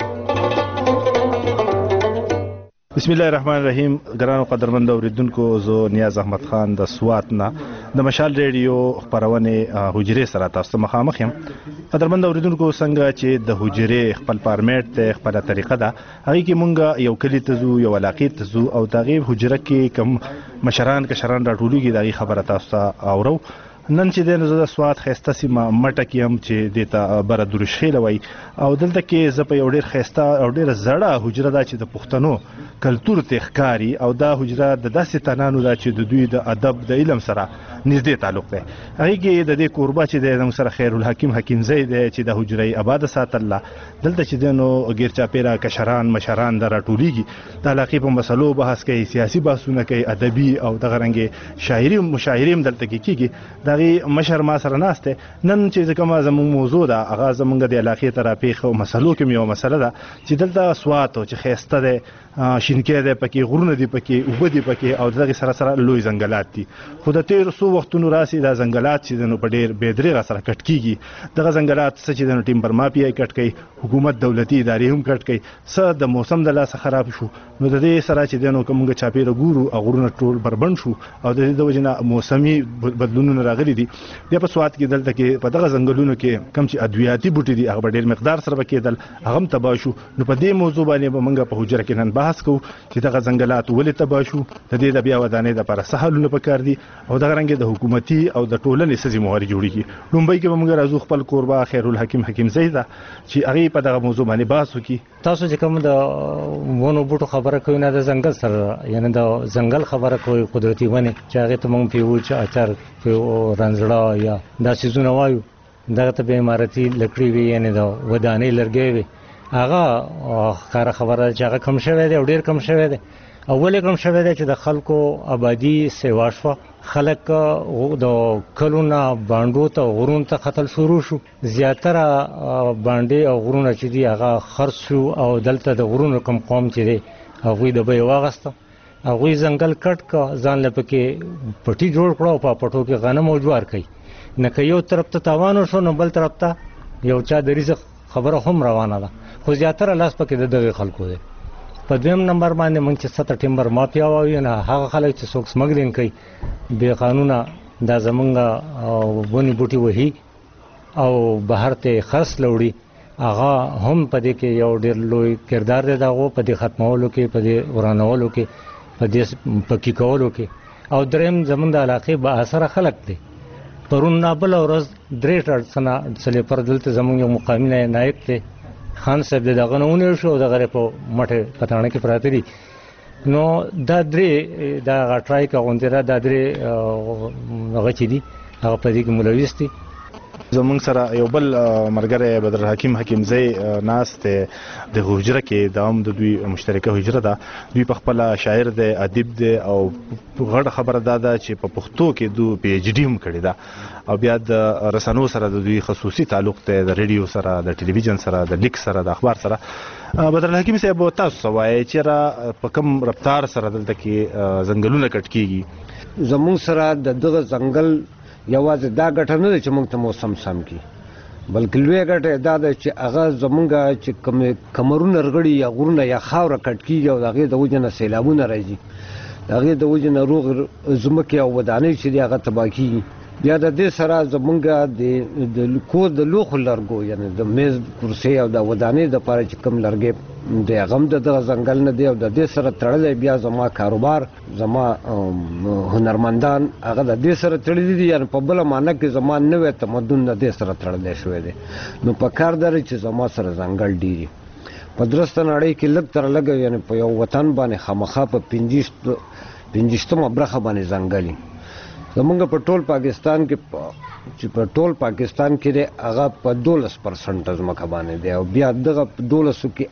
بسم الله الرحمن الرحیم. ګرانو قدرمن اوریدونکو، زه نیاز احمد خان د سوات نه د مشال ریډیو خبرونه حجره سره تاسو مخامخ یم. قدرمن اوریدونکو، څنګه چې د حجره خپل فارمیټ ته خپل طریقه ده، هغه کې مونږ یو کلی تزو یو علاقې تزو او تغیب حجره کې کم مشران کشران راټولېږي دغه خبره تاسو اورو. نن چې د سوات خسته سیمه مټه کې هم چې د بر درشخیل وای او دلته کې ز په یو ډیر خسته او ډیر زړه حجره ده چې د پښتنو کلچر ته ښکاری او دا حجره د داسې تنانو ده چې د دوی د ادب د علم سره نږدې تعلق دی. هغه کې د دې قربا چې د سره خیر الحکیم حکیم زید چې د حجره آباد ساتل دلته چې دنو غیر چاپیرا کشران مشران د راټولېږي د علاقې په مسلو بحث کوي، سیاسي بحثونه کوي، ادبي او د غرنګي شاعري مشاعري دلته کې کیږي. مشر ما سره ناشته. نن چې کومه زموږ موضوع ده هغه زموږ د علاقې ترافیق او مسلو کې یو مسله ده چې دلته سوات او چې خسته ده شینکې ده پکې غرونه دي پکې وبدي پکې او دغه سره سره لوی ځنګلات دي. خو د تیر سو وختونو راسي د ځنګلات چې نو په ډیر بيدري سره کټ کیږي. دغه ځنګلات چې د ټیم پر ماپی کټ کوي، حکومت دولتي ادارې هم کټ کوي. څه د موسم د لاس خراب شو نو د دې سره چې د نو کومګه چاپیره ګورو او غرونه ټول بربند شو او د دې د وجنه موسمي بدلونونه راغلي کړی دي. بیا په سواد کې دلته کې په دغه ځنګلونو کې کم چې ادویاتي بوټي دي هغه ډېر مقدار سره کېدل هغه هم تباه شو. نو په دې موضوع باندې به موږ په حجره کې نن بحث کوو چې دغه ځنګلات ولې تباه شو، د دې د بیا ودانۍ لپاره څه حلونه پکار دي او دغه رنګ د حکومتي او د ټولنې سزي مهاري جوړیږي. لومبۍ کې به موږ راځو خپل کوربه خیرالحکیم حکیم زیدا چې هغه په دغه موضوع باندې بحث وکړي. تاسو چې کوم د ونو بوټو خبره کوي نه د ځنګل سره یعنی د ځنګل خبره کوي قدرتي ونه چې هغه ته موږ پیو چې اچار پیو رنځړه یا دا سيزونه وایو دغه ته به امارتي لکړی وي یعنی د ودانۍ لرګي وي هغه کار خبره چې هغه کم شوی دی او ډیر کم شوی دی. اول کم شوی دی چې د خلکو آبادی سیوا شو، خلک د کلونه باندو ته غرون ته خطل شروع شو. زیاتره باندې او غرونه چې دی هغه خرڅ شو او دلته د غرونو کم قوم چې دی هغه د به واغسته هغه ځنګل کټ کا ځان لپاره پټي جوړ کړو په پټو کې غنم او جوار کوي نه که یو طرف ته تاوان شو نو بل طرف ته یو چا د رزق خبره هم روانه ده. خو زیاتره لاس پکې د دغه خلکو دی. په دویم نمبر باندې موږ چې 7 ټیمبر مافیا وایو نه هغه خلک چې څوک سمګلینګ کوي بے قانونه دا زمونږ ونی بوټي وهي او بهر ته خرڅ لوړي هغه هم په دې کې یو ډېر لوی کردار دی دغه په دې ختمولو کې په دې ورانولو کې په دې پکې کولو کې. او دریم زمونږ د علاقې با اثر خلک دي. پرون نابل ورځ 3 سنه سلی پر دلته زمونږ یو مقامی نائب ته خان صاحب دغه نونه شو دغه په مټه پټانه کې پراته دي. نو دا درې دا غټرای کوندره دا درې هغه چې دي هغه په دې کې ملوث دي. زمونږ سره یو بل مرګره بدر حکیم حکیم زی ناس ته د حجره کې دام د دوی مشترکه حجره ده. دوی په خپل شاعر دی، ادیب دی او غړ خبره ده چې په پښتو کې دو پی ایچ ډی هم کړی ده او بیا د رسنو سره د دوی خصوصي تعلق ته د ریډیو سره د ټلویزیون سره د لیک سره د اخبار سره. بدر حکیم صاحب تاسو وایي چې را په کوم رفتار سره دلته کې ځنګلونه کټ کیږي؟ زموږ سره دغه ځنګل یوازې دا ګټه نه ده چې موږ ته موسم سم کی بلکې لوی ګټه دا ده چې هغه زمونږ چې کمرونه رغړي یا غرونه یا خاوره کټ کیږي او هغه د وجنه سیلابونه راځي هغه د وجنه روغ زمکه او ودانۍ چې دی هغه تباہ کیږي. بیا د دې سره زمونږ د کور د لوخو لرګو یعنی د میز کرسي او د ودانۍ د پاره چې کم لرګي د غم د ځنګل نه دی او د دې سره تړلې بیا زما کاروبار زما هنرمندان هغه د دې سره تړلې دي یعنی په بل معنی کې زما نوې تمدن د دې سره تړلې شوې دي. نو په کار درې چې زما سره ځنګل ډیری په درسته نړۍ کې لږ تر لږ یعنی په یو وطن باندې خامخا په 50 برخه باندې ځنګلي زمونږ په ټول پاکستان کې چې په ټول پاکستان کې هغه په 12% ځمکه باندې دی او بیا دغه 12 کې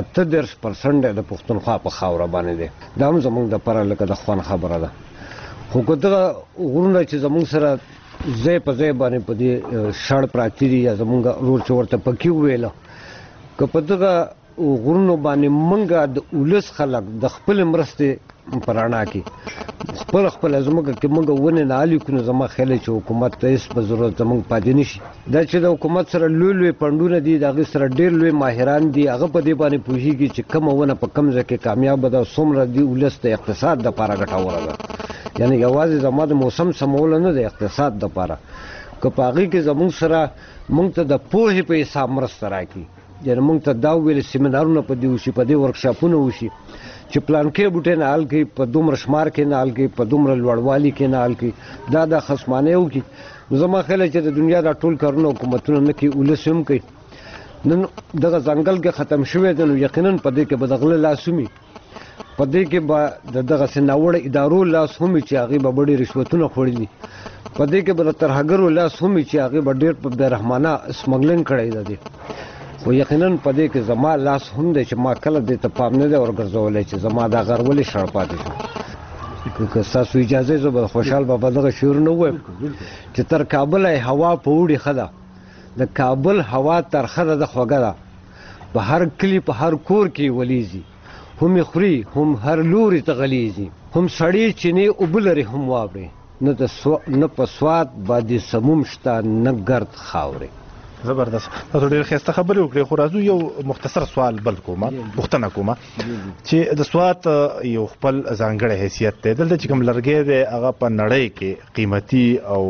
8% د پښتونخوا په خاوره باندې دی. دا هم زمونږ د پره لکه د خوان خبره ده. خو دغه غرونه چې زمونږ سره ځای په ځای باندې په دې شړ پراتی دي یا زمونږ رور چې ورته پکې ویله که په دغه غرونو باندې منګه د اولس خلک د خپل مرسته پرانا کې خپل زموږ کې موږ ونه نه علي کو زما خیال چې حکومت ته هیڅ په ضرورت زموږ پاتې نشي. دا چې د حکومت سره لوی پندونه دي دغه سره ډېر لوی ماهران دي هغه په دې باندې پوهیږي چې کوم ونه په کم ځکه کامیاب ده څومره دی ولست د اقتصاد د لپاره ګټوره ده. یعنی یوازې زما د موسم سمول نه د اقتصاد د لپاره که پاغي کې زموږ سره موږ ته د پوهې په حساب مرسته راکړي یعنی موږ ته دا ویل سیمینارونه په دې وشي په دې ورکشاپونه وشي چې پلان کې بوټي نه حل کې په دومره شمار کې نه حل کې په دومره لوړوالي کې نه حل کې دا د خصمانه وو کې زما خیال چې د دنیا د ټول کارونه حکومتونه نه کې ولسم کوي نن دغه ځنګل کې ختم شوی دی نو یقینا په دې کې بدغله لاسومي په دې کې به دغه سناوړ ادارو لاس هم چې هغه به ډېر رشوتونه خوري په دې کې به ترهګرو لاس هم چې هغه به ډېر په بیرحمانه سمګلینګ کړی دی. خو یقینا په دې کې زما لاس هم دی چې ما کله دې ته پام نه دی ورګرځولې چې زما دا غرولې شړ پاتې شو. که تاسو اجازه زه به خوشحال بابا دغه شعر نه وایم چې تر کابل هوا په وړي خدا د کابل هوا تر خدا د خوګه ده په هر کلی په هر کور کې ولیزي هم خوري هم هر لوري ته غلیزي هم سړی چې نه وبلري هم واوري نه په سواد باندې سموم شته نه ګرد خاوري. زبردست. تاسو ډېر ښه خبرې وکړې خو راځو یو مختصر سوال بل کومه پوښتنه کومه چې د سوات یو خپل ځانګړی حیثیت دی دلته چې کوم لرګی دی هغه په نړۍ کې قیمتي او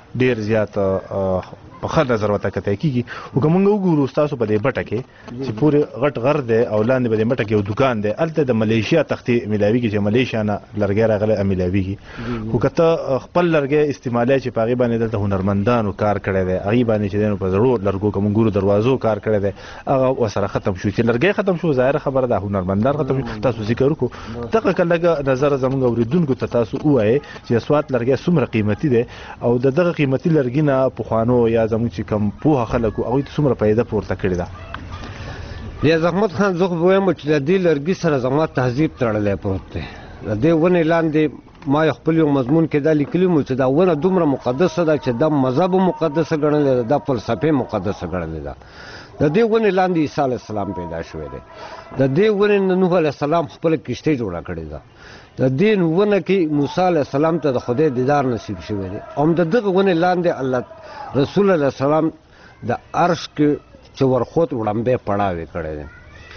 ډیر زیات په خر نظر وته کته کیږي او کومه وګورو تاسو په دې بټه کې چې پوره غټ غر دی او لاندې په دې بټه کې یو دکان دی الته د ملیشیا تختې ملاوي کې چې ملیشیا نه لرګي راغله ملاوي او کته خپل لرګي استعمالي چې پاغي باندې دلته هنرمندانو کار کړی دی هغه باندې چې دنه په زړو لرګو کوم ګورو دروازو کار کړی دی هغه وسره ختم شو چې لرګي ختم شو ظاهر خبره ده هنرمندان ختم شو تاسو ذکر وکړو دغه کله نظر زموږ اوریدونکو ته تاسو وایي چې اسوات لرګي څومره قیمتي دي او دغه قیمتي لرګي نه په خوانو یا زموږ چې کم په خلکو او څومره پیدا پورته کړی دا یا زحمت خان زه وایم چې د دې لرګي سره زما تهذیب تړلې پروت دی د دې ونې لاندې ما خپل یو مضمون کې دا لیکلی مو چې دا ونه دومره مقدسه ده چې د مذهب مقدسه ګڼل ده د فلسفه مقدسه ګڼل ده د دې ونې لاندې عیسی علیه السلام پیدا شوی دی د دې ونې نوح علیه السلام خپل کشته جوړه کړې ده د دې ونه کې موسی علیه السلام ته د خدای دیدار نصیب شوی دی او د دغه ونې لاندې الله رسول الله سلام د عرش کې چې ورخوت وړاندې پړاوې کړې دي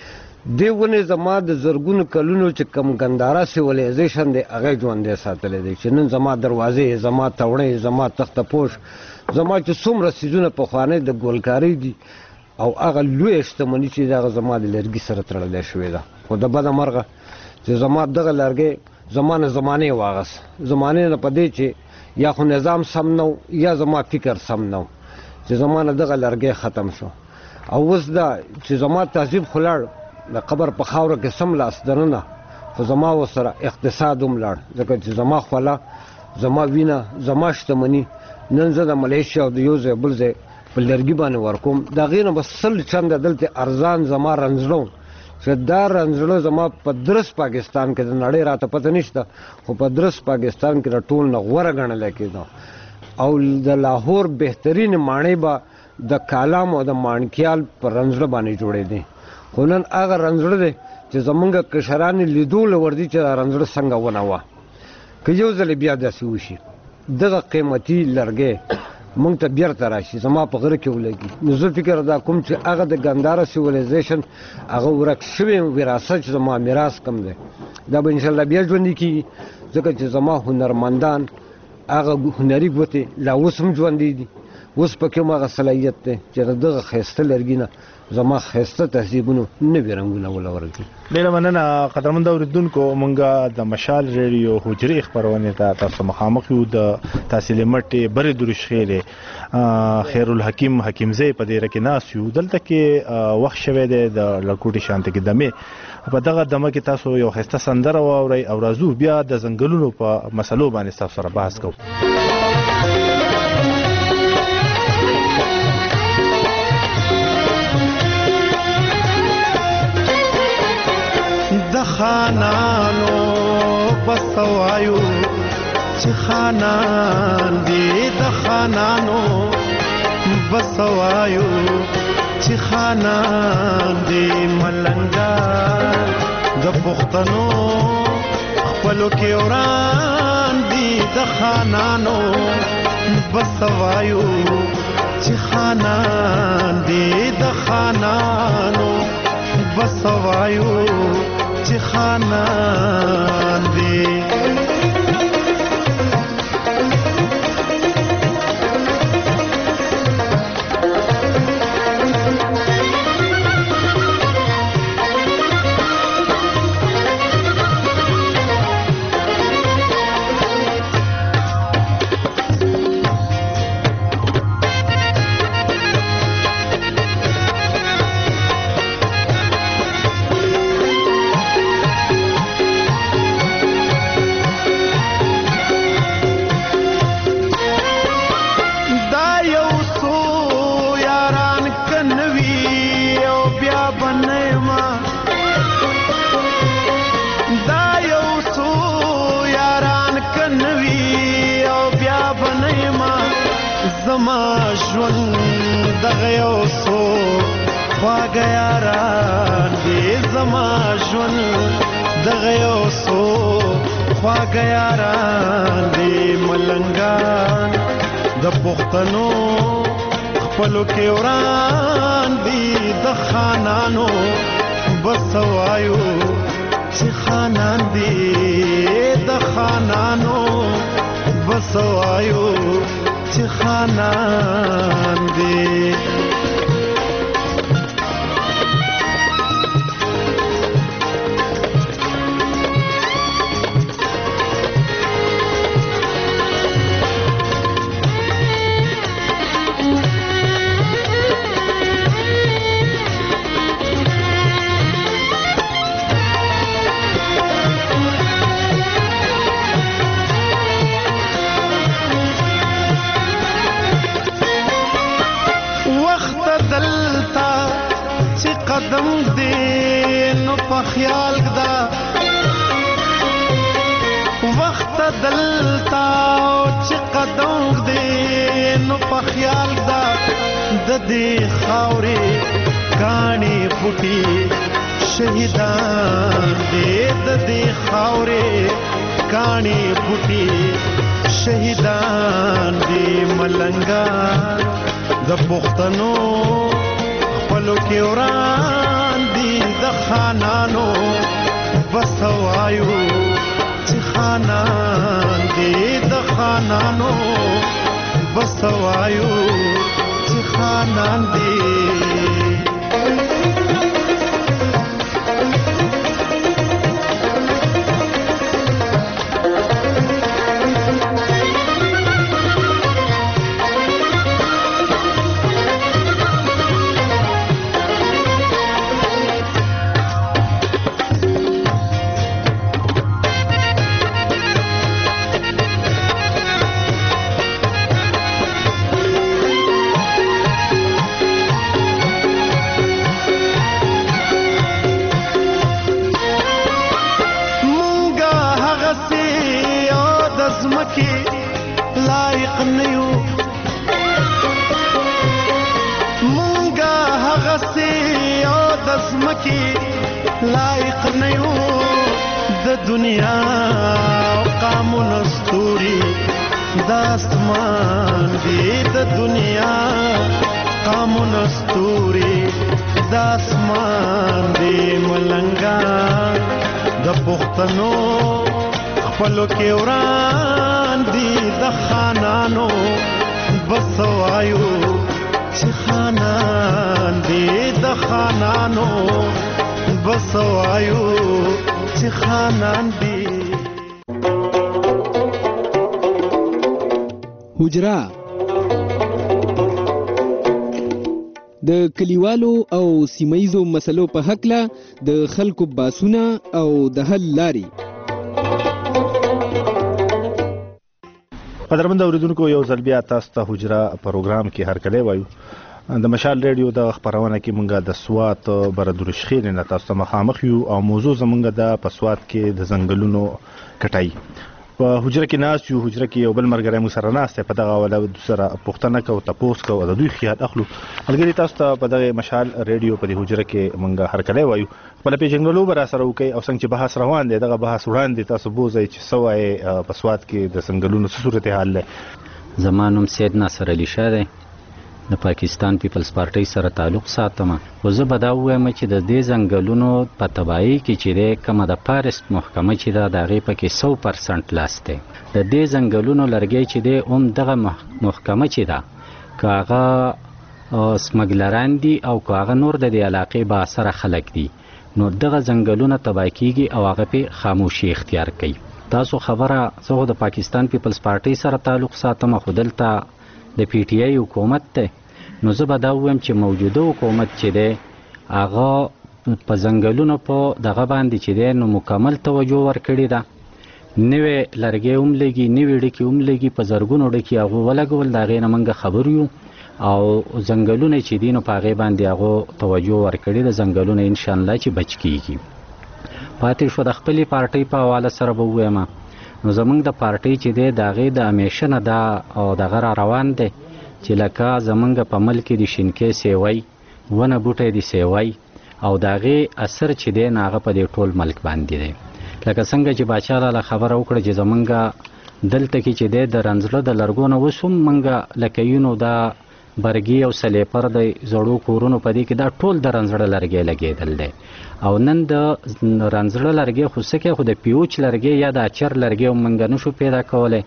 دی ونه زما د زرګونو کلونو چې کم ګندارا سیویلایزیشن دی هغه ژوندې ساتلې دي چې نن زما دروازې زما توړې زما تخت پوش زما چې څومره سيزونه په خوانه د ګولکاری دي او هغه لوی شتمنۍ چې دغه زما د لرګي سره تړلې شوې ده خو د بده مرغه چې زما دغه لرګي زمانه واغس زمانه نه پدې چې یا خو نظام سم نو یا زما فکر سم نو چې زمانه دغه لرګي ختم شو او اوس دا چې زما تهذیب خلړ د قبر په خاوره کې سم لاس درنه خو زما وسره اقتصاد هم لاړ ځکه چې زما خپله زما وینه زما شتمني نن زه د ملیشیا او د یو ځای بل ځای په لرګي باندې ورکوم د هغې نه به سل چنده دلته ارزان زما رنځړو چې دا رنځړه زما په درس پاکستان کې د نړۍ راته پته نشته خو په درس پاکستان کې د ټول نه غوره ګڼلی کېده او د لاهور بهترین ماڼۍ به د کالام او د مانکیال په رنځړه باندې جوړې دي خو نن هغه رنځړه دی چې زمونږ کشران لیدول وردي چې دا رنځړه څنګه ونه وه که یو ځل بیا داسې وشي دغه قیمتي لرګی مونږ ته بیرته راشي زما په غره کې ولګي نو زه فکر دا کوم چې هغه د ګنداره سیویلایزیشن هغه ورک شوی وراثت چې زما میراث کم دی دا به انشاءالله بیا ژوندي کېږي ځکه چې زما هنرمندان هغه هنري ګوتې لا اوس هم ژوندي دي اوس پکې هم هغه صلاحیت دی چې دغه ښایسته لرګي نه زما ښایسته تهذیبونو نوي رنګونه ولورکړي ډېره مننه قدرمنده اورېدونکو مونږ د مشال ریډیو حجرې خپرونې ته تاسو مخامخ یو د تحصیل مټې برې درشخېلې خیرالحکیم حکیمزی په دې کې ناس یو دلته کې وخت شوی دی د لکوټي شانته کې دمه په دغه دمه کې تاسو یو ښایسته سندره واورئ او راځو بیا د ځنګلونو په مسلو باندې تاسو سره بحث کوو خانانو بسوایو چې خانان دې د خانانو بسوایو چې خانان دې ملنګا د پښتنو خپلو کې وران دې د خانانو بسوایو چې خانان دې د خانانو بسوایو چې خانان دی پښتنو خپلو کې وران دي د خانانو بسوایو چې خانان دي د خانانو بسوایو چې خانان دی قدم دې نو په خیال دا وخت دلتا چې قدم دې نو په خیال دا د دې خاورې کاڼي پټي شهیدان دې د دې خاورې کاڼي پټي شهیدان دې ملنګا د پښتنو خپلو کې وران دي د خانانو بس وایو چې خانان دي د خانانو بس وایو چې خانان دي لایق نیو مونږه هغه سي او د زمکي لایق نیو د دنیا قامون استوري د اسمان دی د دنیا قامون استوري د اسمان دی ملنګا د پښتنو خپلو کې وران دي د خانانو بس وایو چې خانان دي د خانانو بس وایو چې خانان دي حجره د کلیوالو او سیمایزو مسلو په حقله د خلکو باسونه او د حل لاري قدرمن اوریدونکو یو ځل بیا تاسو ته حجره پروګرام کې هرکلی وایو د مشال ریډیو د خبرونه کې مونږه د سوات بردورشخیر نه تاسو ته مخامخ یو او موضوع زمونږه د پسوات کې د ځنګلونو کټای په حجره کې ناس یو حجره کې یو بل مرګره مو سره ناس ته په دغه ولا سره پښتنه کو تاسو کو د دوی خیال اخلو الګری تاسو ته په دغه مشال ریډیو په حجره کې مونږه هرکلی وایو بل په جنګلو بر سره وکي او څنګه چې بحث روان دی دغه بحث وړاندې تاسو بوزي چې سوای پسوات کې د ځنګلونو صورت حال له زمانوم سید ناصر علي شاه دی د پاکستان پیپلز پارټي سره تعلق ساتم او زه به دا وایم چې د دې ځنګلونو په تباہي کې چې کومه د پاریس محکمه چې دا دغه پکې 100% لاس دی د دې ځنګلونو لرګي چې دی دغه محکمه چې دا کاغه سمګلران دي او کاغه نور د دې علاقې با سره خلک دي نو دغه ځنګلونه تباہ کیږي او هغه په خاموشي اختیار کوي تاسو خبره زه د پاکستان پیپلز پارټي سره تعلق ساتم خودلته د پی ټی آی حکومت ته نو زه به دا وایم چې موجوده حکومت چې دی هغه په ځنګلونو په دغه باندې چې دی نو مکمل توجه ورکړې ده نوې لرګي هم لګي نوې ډکې هم لګي په زرګونو ډکې هغه ولګول دا غینه منګه خبر یو او ځنګلونه چې دینو په هغه باندې هغه توجه ورکړي د ځنګلونه ان شاء الله چې بچ کیږي پاتې شو د خپلې پارټۍ په حواله سره به وایم نو زمونږ د پارټۍ چې دی د هغې د همیشه نه دا او دغه را روان دی چې لکه زمونږ په ملک کې د شینکۍ سیوی ونه بوټی د سیوی او د هغې اثر چې دی نه هغه په دې ټول ملک باندې دی لکه څنګه چې باچا لاله خبره وکړه چې زمونږ دلته کې چې دی د رنځله د لرګو نه اوس هم موږ لکه یونو دا برګي او سلیپر د زړو کورونو په دې کې دا ټول د رنځړه لرګي لګېدل دی او نن د رنځړه لرګي خو سکه خو د پیوچ لرګي یا د اچر لرګي مونږ نشو پیدا کولای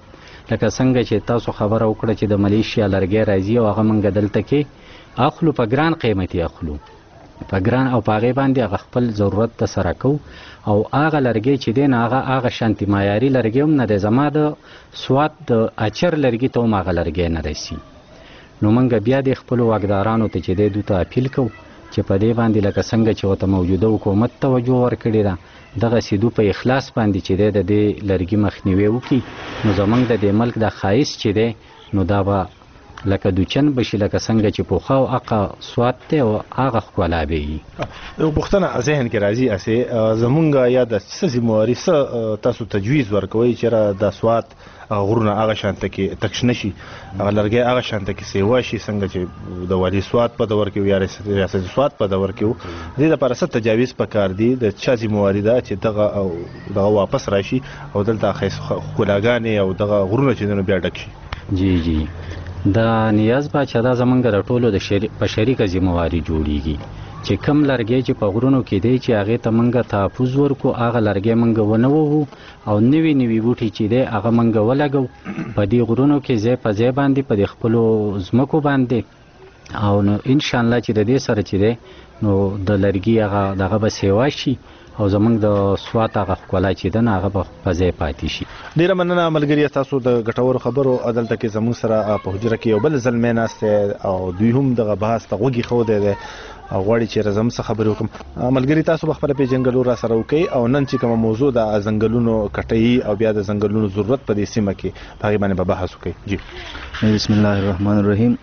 لکه څنګه چې تاسو خبره وکړه چې د ملیشیا لرګی راځي او هغه موږ دلته کې اخلو په ګران قیمتي اخلو په ګران او په هغې باندې هغه خپل ضرورت ته سره کوو او هغه لرګی چې دی نه هغه شانتي معیاري لرګی هم نه دی زما د سوات د اچر لرګي ته هم هغه لرګی نه رسي نو موږ بیا د خپلو واکدارانو ته چې دی دوی ته اپیل کوو چې په دې باندې لکه څنګه چې ورته موجوده حکومت توجه ورکړې ده دغسې دوی په اخلاص باندې چې دی د دې لرګي مخنیوی وکړي نو زموږ د دې ملک د ښایست چې دی نو دا به لکه دوچن بشي لکه څنګه چې پوخه او هغه سوات دی او هغه ښکلا به وي. یو پوښتنه ذهن کې راځي اسې زمونږ یا د څه ذمهواري څه تاسو تجویز ورکوئ چې د سوات غرونه هغه شانته کې تک شنه شي هغه لرګی هغه شانته کې سیوا شي څنګه چې د والي سوات په دور کې یا ریاست سوات په دور کې دې لپاره څه تجاویز پکار دي د چا ذمهواري ده چې دغه واپس راشي او دلته ښکلاګانې او دغه غرونه چې نو بیا ډک شي. جی دا نیاز باچا دا زمونږ د ټولو په شریکه ذمهواري جوړیږي چې کم لرګی چې په غرونو کې دی چې هغې ته موږ تحفظ ورکو هغه لرګی موږ ونه ووهو او نوي نوي بوټي چې دی هغه موږ ولګو په دې غرونو کې ځای په ځای باندې په دې خپلو ځمکو باندې او نو انشاءالله چې د دې سره چې دی نو د لرګي هغه دغه به سیوا شي او زمونږ د سوات هغه ښکلا چې ده نه هغه به په ځای پاتې شي. ډېره مننه ملګري تاسو د ګټورو خبرو دلته کې زموږ سره په حجره کې یو بل زلمی ناست او دوی هم دغه بحث ته غوږ ایښودی دی او غواړي چې زموږ څه خبرې وکړم. ملګري تاسو به خپله پېژنګلو را سره وکړئ او نن چې کومه موضوع د ځنګلونو کټوي او بیا د ځنګلونو ضرورت په دې سیمه کې په هغې باندې به بحث وکړئ. جی بسم الله الرحمن الرحیم.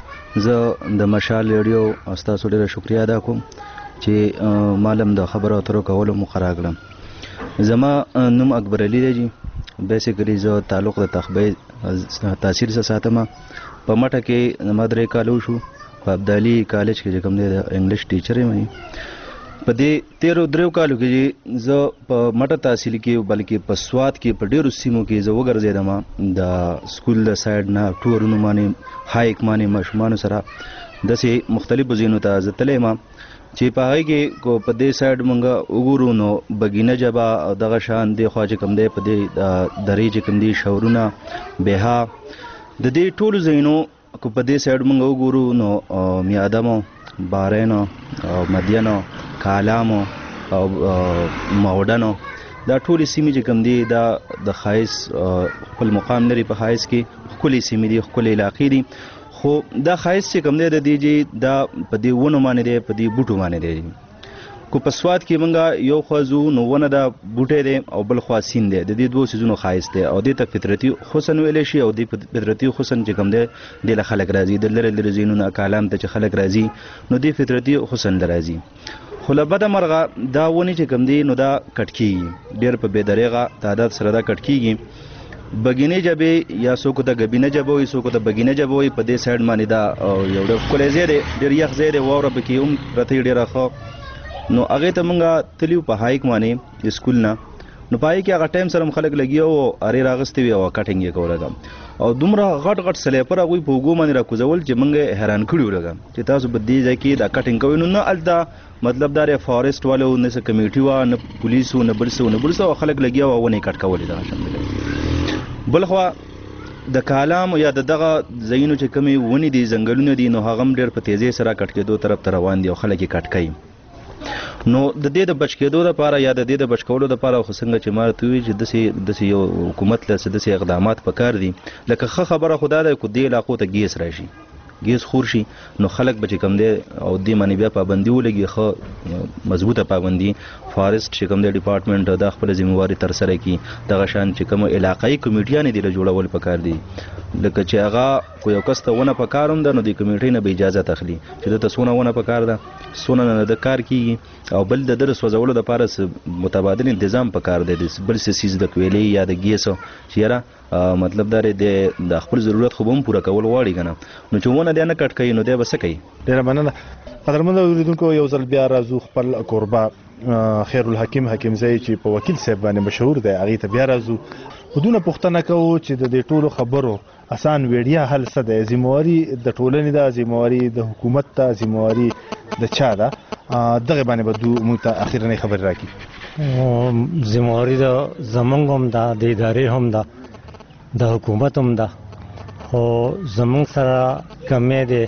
زه د مشال ریډیو او ستاسو ډېره شکریا ادا کوم چې مالم د خبرو اترو کولو مقرر کړم. زما نوم اکبر علي دی. بیسیکلی زه تعلق د تخبې تاثیر سره ساتم. په مټه کې زما 3 کالو شو په ابدالي کالج کې چې کوم دی د انګلیش ټیچر یم. په دې 13 کالو کې زه په مټه تحصیل کې بلکې په سوات کې په ډېرو سیمو کې زه وګرځېدم د سکول د سایډ نه ټورونو باندې هایک باندې ماشومانو سره داسې مختلفو ځایونو ته زه تللی یم چې په هغې کې کو په دې سایډ مونږ وګورو نو بګینه جبه او دغه شان دی خوا چې کوم دی په دې درې چې کوم دی شورونه بها د دې ټولو ځایونو کو په دې سایډ مونږ وګورو نو میادمو بارینو او مدینو کالامو او ماوډنو دا ټولې سیمې چې کوم دی دا د ښایست خپل مقام لري په ښایست کې ښکلې سیمې دي ښکلې علاقې دي خو دا ښایست چې کوم دی د دې چې دا په دې ونو باندې دی په دې بوټو باندې دی. کو په سوات کې مونږ یو خوا ځو نو ونه دا بوټی دی او بل خوا سیند دی د دې 2 څیزونو ښایست دی او دې ته فطرتي حسن ویلی شي او دې فطرتي حسن چې کوم دی دې له خلک راځي د لرې لرې ځایونو نه کالام ته چې خلک راځي نو دې فطرتي حسن له راځي. خو له بده مرغه دا ونې چې کوم دی نو دا کټ کېږي ډېر په بې دریغه تعداد سره دا کټ کېږي. بګینه جبې یا څوک ته ګبینه جبه وي څوک ته بګینه جبه وي په دې سایډ باندې دا یو ډېر ښکلی ځای دی ډېر یخ ځای دی واوره پکې هم پرته وي ډېره ښه. نو هغې ته مونږ تلي په هایک باندې د سکول نه نو په هغې کې هغه ټایم سره هم خلک لګیا وو ارې راغستې وي او کټینګ یې کوله او دومره غټ غټ سلیپر هغوی په اوږو باندې راکوزول چې مونږ حیران کړي وو لږه چې تاسو په دې ځای کې دا کټینګ کوئ نو نه هلته مطلب دا فارسټ والو نه څه کمیټي وه نه پولیس و نه بل څه او خلک لګیا وو ونې کټ کولې دغه شان. بل خوا د کالام یا دغه ځایونو چې کومې ونې دي ځنګلونه دي نو هغه هم ډېر په تیزۍ سره کټ کېدو طرف ته روان دي او خلک یې کټ کوي. نو د دې د بچ کېدو لپاره یا د دې د بچ کولو لپاره خو څنګه چې ما ورته وویل چې داسې یو حکومت له داسې اقدامات پکار دي لکه ښه خبره خو دا ده که دې علاقو ته ګیس راشي ګیس خور شي نو خلک به چې کوم دی او دې باندې بیا پابندي ولګي ښه مضبوطه پابندي فارسټ چې کوم دی ډپارټمنټ دا خپله ذمهواري ترسره کړي دغه شان چې کوم علاقایي کمیټیانې دي له جوړول پکار دي لکه چې هغه کو یو کس ته ونه پکار هم ده نو د کمیټۍ نه به اجازه اخلي چې دته څونه ونه پکار ده څونه نه د کار کېږي او بل د ده د سوځولو دپاره متبادل انتظام پکار دی بل څه څیز د کویلې یا د ګیسو چې یاره مطلب دا دی د خپل ضرورت خو به هم پوره کول غواړي که نه نو چې ونه دی نه کټ کوي نو دی به څه کوي. ډېره مننه قدرمنو اورېدونکو یو ځل بیا راځو خپل کوربه خیرالحکیم حکیمزی چې په وکیل صاحب باندې مشهور دی هغې ته بیا راځو خو دونه پوښتنه کوو چې د دې ټولو خبرو اسان ویډیا حل څه دی ذمهواري د ټولنې ده ذمهواري د حکومت ته ذمهواري د چا ده دغې باندې به موږ ته اخرنۍ خبرې راکړي. ذمهواري د زمونږ هم ده د ادارې هم ده د حکومت هم ده خو زمونږ سره کمې دی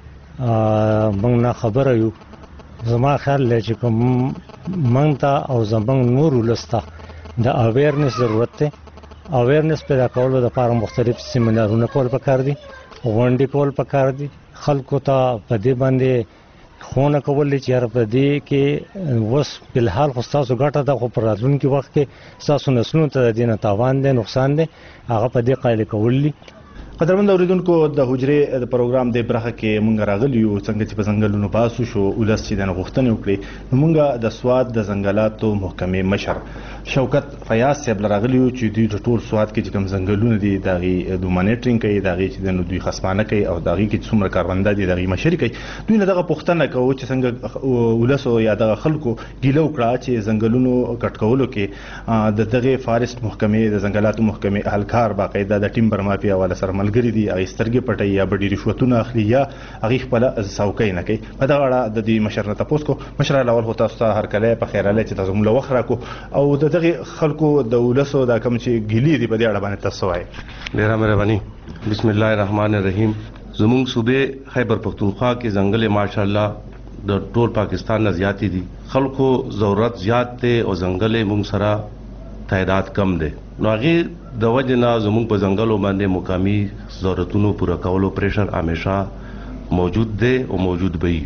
موږ نه خبره یو زما خیال دی چې کوم موږ ته او زمونږ نور ولس ته د اویرنس ضرورت دی اویرنس پیدا کولو دپاره مختلف سیمینارونه کول پکار دي غونډې کول پکار دي خلکو ته په دې باندې خونه کول چې یاره په دې کې اوس فلحال خو ستاسو ګټه ده خو په راتلونکي وخت کې ستاسو نسلونو ته د دې نه تاوان دی نقصان دی هغه په دې قایل کول دي قدرمن اوریدونکو د حجرې د پروګرام د برخه کې مونږ راغلی یو څنګه چې په ځنګلونو باسو شو ولس چې د غوښتنې وکړي نو مونږ د سواد د ځنګلاتو محکمې مشر شوکت فیاض صاحب راغلی یو چې دوی د ټول سواد کې کوم ځنګلونه دي دغه د مانیټرینګ کوي دغه چې د دوی خصمانه کوي او دغه کې څومره کاربنده دي دغه مشري کوي دوی نه دغه پوښتنه کوي چې څنګه ولس او یا دغه خلکو ګیله وکړه چې ځنګلونو کټکولو کې د دغه فارست محکمې د ځنګلاتو محکمې اهلکار باقاعده د ټیم برمافیا ولا سره ملګری دي هغه سترګې پټي یا بډې رشوتونه اخلي یا هغه خپل څوکۍ نه کوي په دغه اړه د دې مشر نه تاسو کو مشر الاول هو تاسو هر کله په خیر الله چې تاسو موږ وخت راکو او دغه خلکو د ولسو د کم چې ګلی دي په دې اړه باندې تاسو وایي ډیره مهرباني بسم الله الرحمن الرحیم زموږ صوبې خیبر پختونخوا کې ځنګل ماشاءالله د ټول پاکستان نه زیاتې دي خلکو ضرورت زیات ته او ځنګل موږ سره تعداد کم ده نو هغه د وجه نه زموږ په ځنګلو باندې مقامی ضرورتونو پوره کولو پریشر همیشه موجود دی او موجود به وي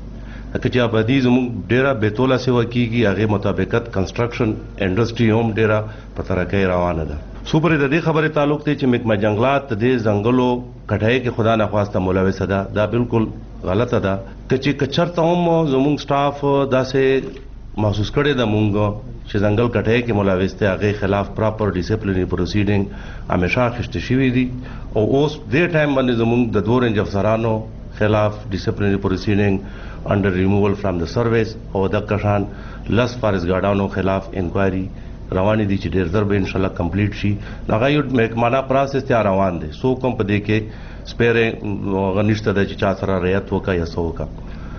که چې آبادی زموږ ډیره بیتوله سیوا کیږي هغه مطابقت کنسټرکشن انډستری هم ډیره په ترقۍ روانه ده سوپر د دې خبره تعلق ته چې مکمه جنگلات د ځنګلو کټای کې خدا نه خواسته ملوثه ده دا بالکل غلطه ده چې کچرته هم زموږ سټاف داسې محسوس کړي د مونږ چې ځنګل کټای کې ملوث دي هغه خلاف پراپر ډیسپلینری پروسیډینګ همیشه اخیستل شوی دي او اوس دې ټایم باندې زموږ د دوه رنج افسرانو خلاف ډیسپلینری پروسیډینګ انډر ریموول فرام د سروس او د کشان لس فارس ګاډانو خلاف انکوایري روانې دي چې ډېر زر به ان شاء الله کمپلیټ شي هغه یو محکمانه پروسس ته روان دي سو کوم په دې کې سپیره غنښت د چا سره ریات وکا یا سو وکا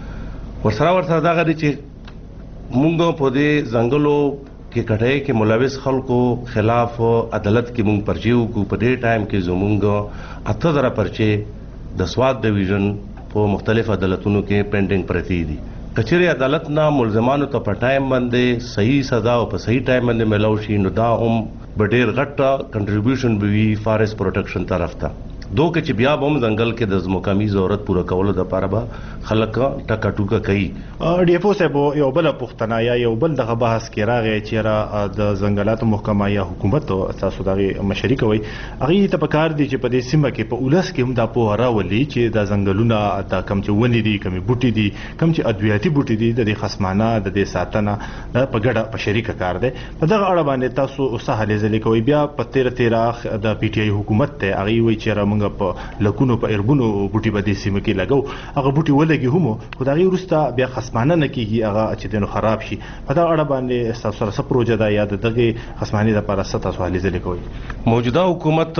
ورسره دا غړي چې مونږ په دې ځنګلو کې کټای کې ملوث خلکو خلاف عدالت کې مونږ پرچې وکړو په دې ټایم کې زمونږ 8000 پرچې د سواد ډیویژن په مختلف عدالتونو کې پینډینګ پرتی دي کچېره عدالت نه ملزمانو ته په ټایم باندې صحیح سزا او په صحیح ټایم باندې ملو شي نو دا هم ډېر غټه کنټریبیوشن به وي فارست پروټیکشن طرف ته دوه کې چې بیا هم ځنګل کې د مقامی ضرورت پوره کولو د لپاره به خلک ټکا ټوکا کوي ډیپو صاحب یو بل پښتنه یا یو بل دغه بحث کې راغی چې را د ځنګلاتو محکمه یا حکومت تاسو دغه مشري کوي هغه ته پکار دي چې په دې سیمه کې په اولس کې هم دا په راولي چې د ځنګلونه د کم چې ونې دي کمی بوټي دي کم چې ادویاتي بوټي دي د خصمانه د دې ساتنه په ګډه په شریکه کار دی په دغه اړه باندې تاسو اوسه هلې ځلې کوي بیا په 13 د پی ټی آی حکومت ته هغه وی چې را په لکونو په اربونو بوټي باندې سیمه کې لګاو هغه بوټي ولګي هم خدای ورسته بیا خصمانه نه کیږي هغه چې دنو خراب شي په دا اړه باندې تاسو سره پروژه دا یاد دغه خصمانه لپاره تاسو حالې ځلې کوي موجوده حکومت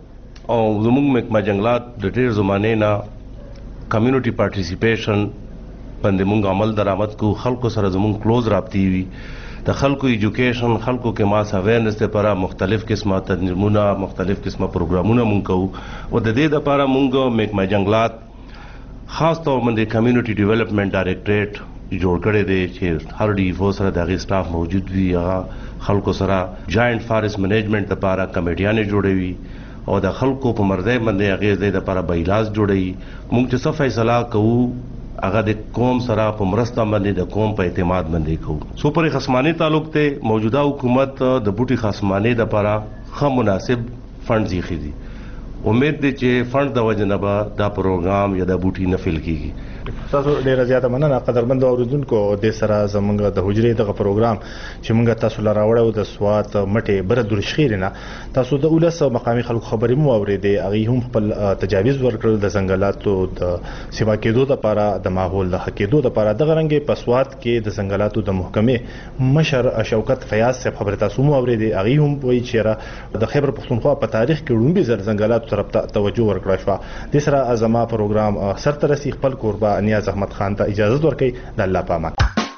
او زموږ محکمه جنگلات د ډېر زمانه نه کمیونټي پارټیسیپیشن باندې موږ عمل درآمد کو خلکو سره زموږ کلوز رابطې وي د خلکو ایجوکیشن خلکو کې ماس اویرنس لپاره مختلف قسمه تنظیمونه مختلف قسمه پروګرامونه مونږ کوو او د دې لپاره مونږ محکمه جنگلات خاص طور باندې کمیونټي ډیولپمنٹ ډایریکټریټ جوړ کړی دی چې هر ډي فو سره دغه سټاف موجود وي هغه خلکو سره جاینټ فارست منیجمنت لپاره کمیټیانې جوړوي او د خلکو په مرزه باندې هغه د لپاره بایلاز جوړوي مونږ چې څه فیصله کوو هغه د قوم سره په مرسته باندې د قوم په اعتماد باندې کوو سو پر خصمانه تعلق ته موجوده حکومت د بوټي خصمانه لپاره خه مناسب فند ځخې دي امید دي چې فند د وجنبه دا پروګرام یا د بوټي نه فل کیږي تاسو ډیره زیاته مننه قدرمند اوریدونکو د سره زمونږ د حجرې دغه پروګرام چې مونږ تاسو لاره وړو د سوات مټه بر درشخیر نه تاسو د اولس مقامي خلکو خبرې مو اوریدې هغه هم خپل تجاویز ورکړل د ځنګلاتو د سیوا کېدو لپاره د ماحول د حقېدو لپاره دغه رنګ په سوات کې د ځنګلاتو د محکمې مشر شوکت فیاض صاحب خبره تاسو مو اوریدې هغه هم وایي چې د خیبر پختونخوا په تاریخ کې لومبي ځنګلاتو طرف ته توجه ورکړه شو د سره ازما پروګرام سرترسي خپل قربا نیاز احمد خان ته اجازه ورکړي د الله پامان